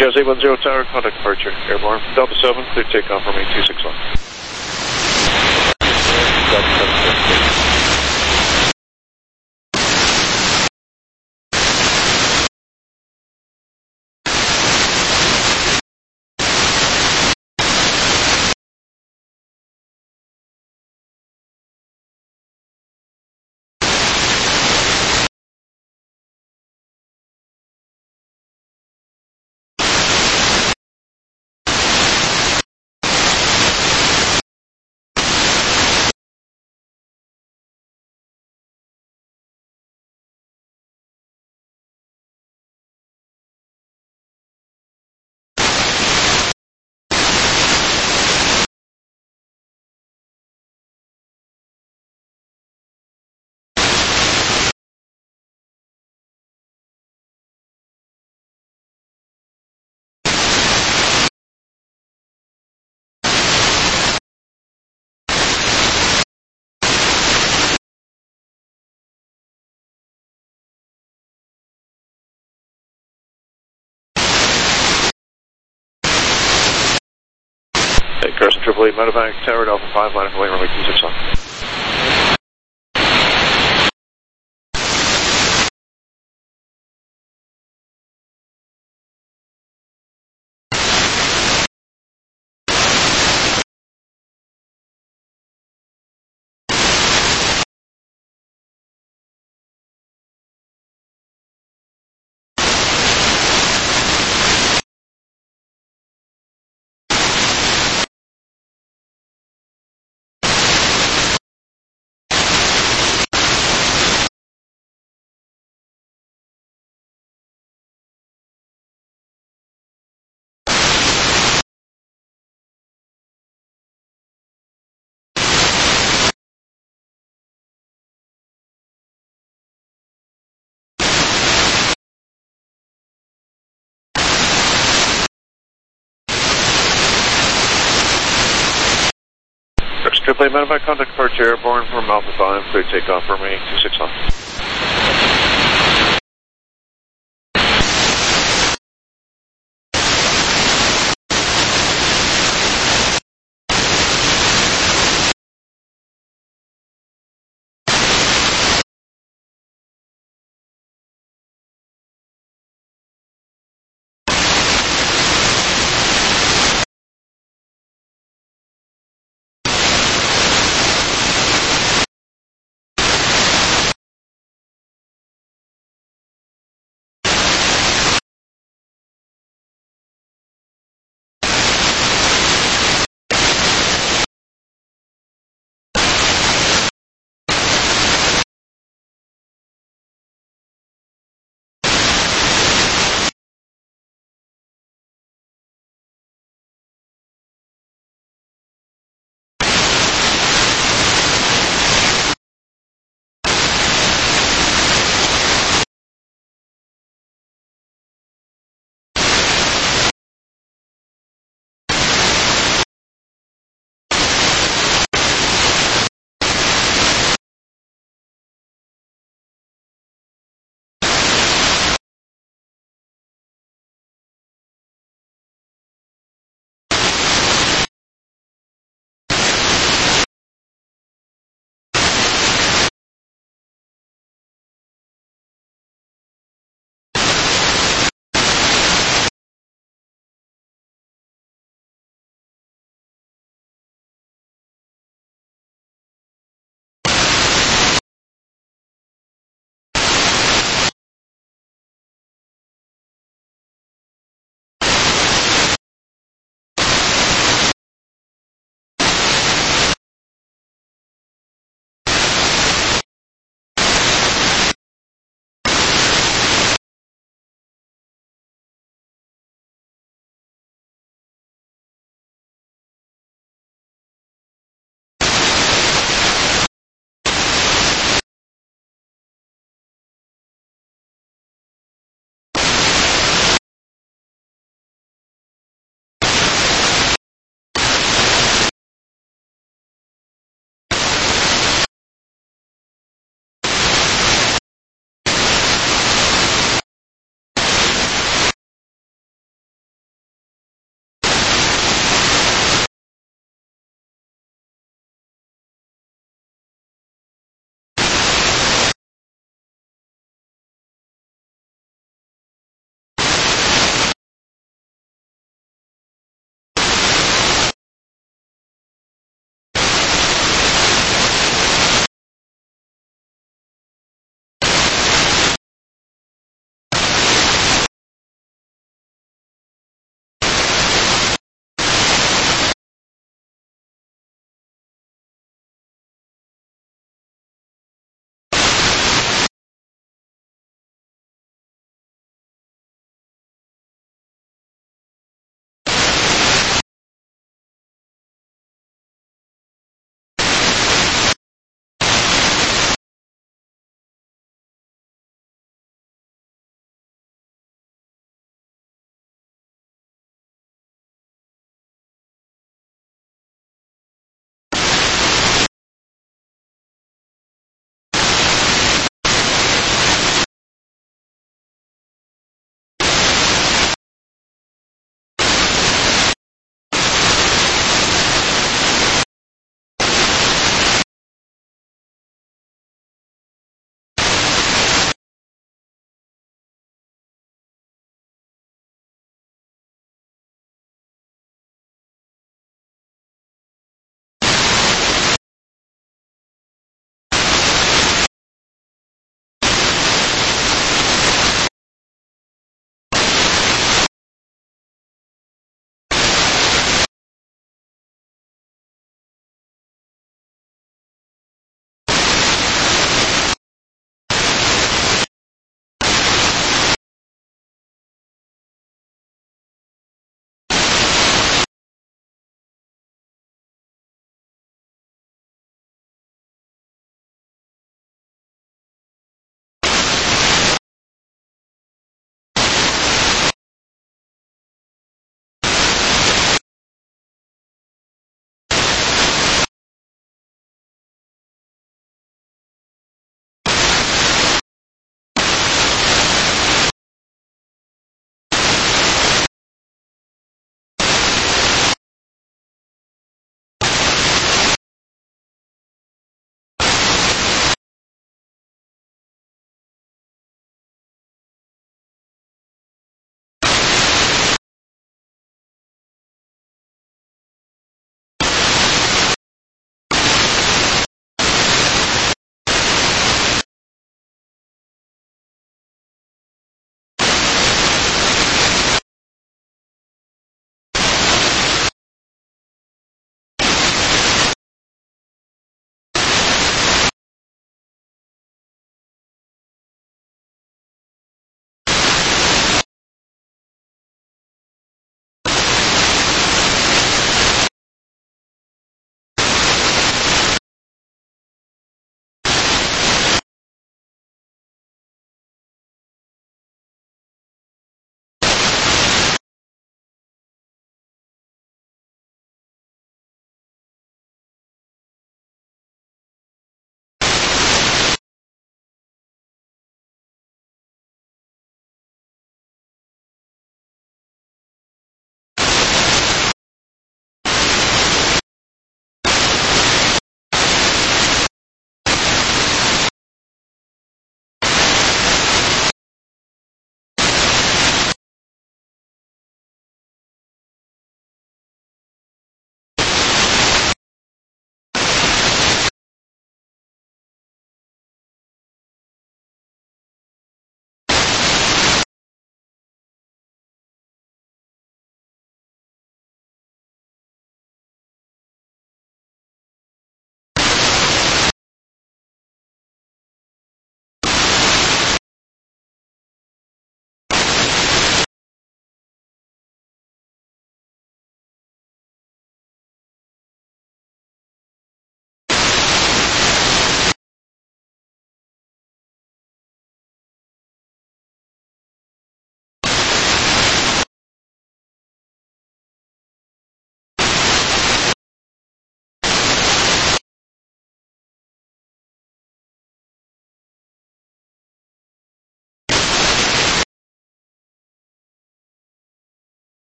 Jazz 810 Tower, contact departure, airborne from Delta 7, clear takeoff for me, 261. Carson 888 Medevac Tower, Alpha 5, line away, runway 261. Carson 888 Medevac, contact departure, airborne from Alpha 5, clear takeoff for me, 261.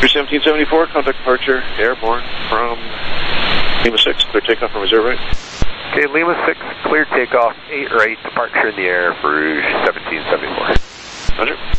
1774, contact departure, airborne from Lima 6, clear takeoff from reserve right. Okay, Lima 6, clear takeoff, 8 right, departure in the air for Rouge 1774. Roger.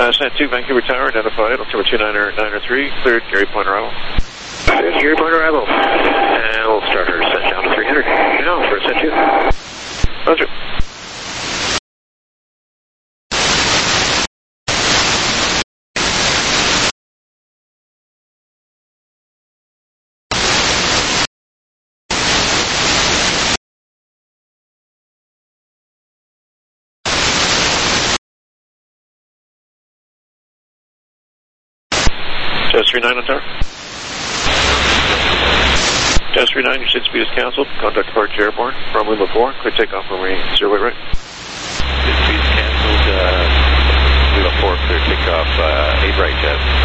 Sand 2, Vancouver Tower, identified, October 293, cleared, Gary Point arrival. Gary Point arrival. And we'll start our set down to 300. Now for set 2. Roger. Test 39 on tower. Test 39, your 6 speed is cancelled. Contact departure airborne from Lima 4. Clear takeoff for me. 0 weight right. 6 speed is cancelled. Lima 4, clear takeoff. 8 right, Jeff.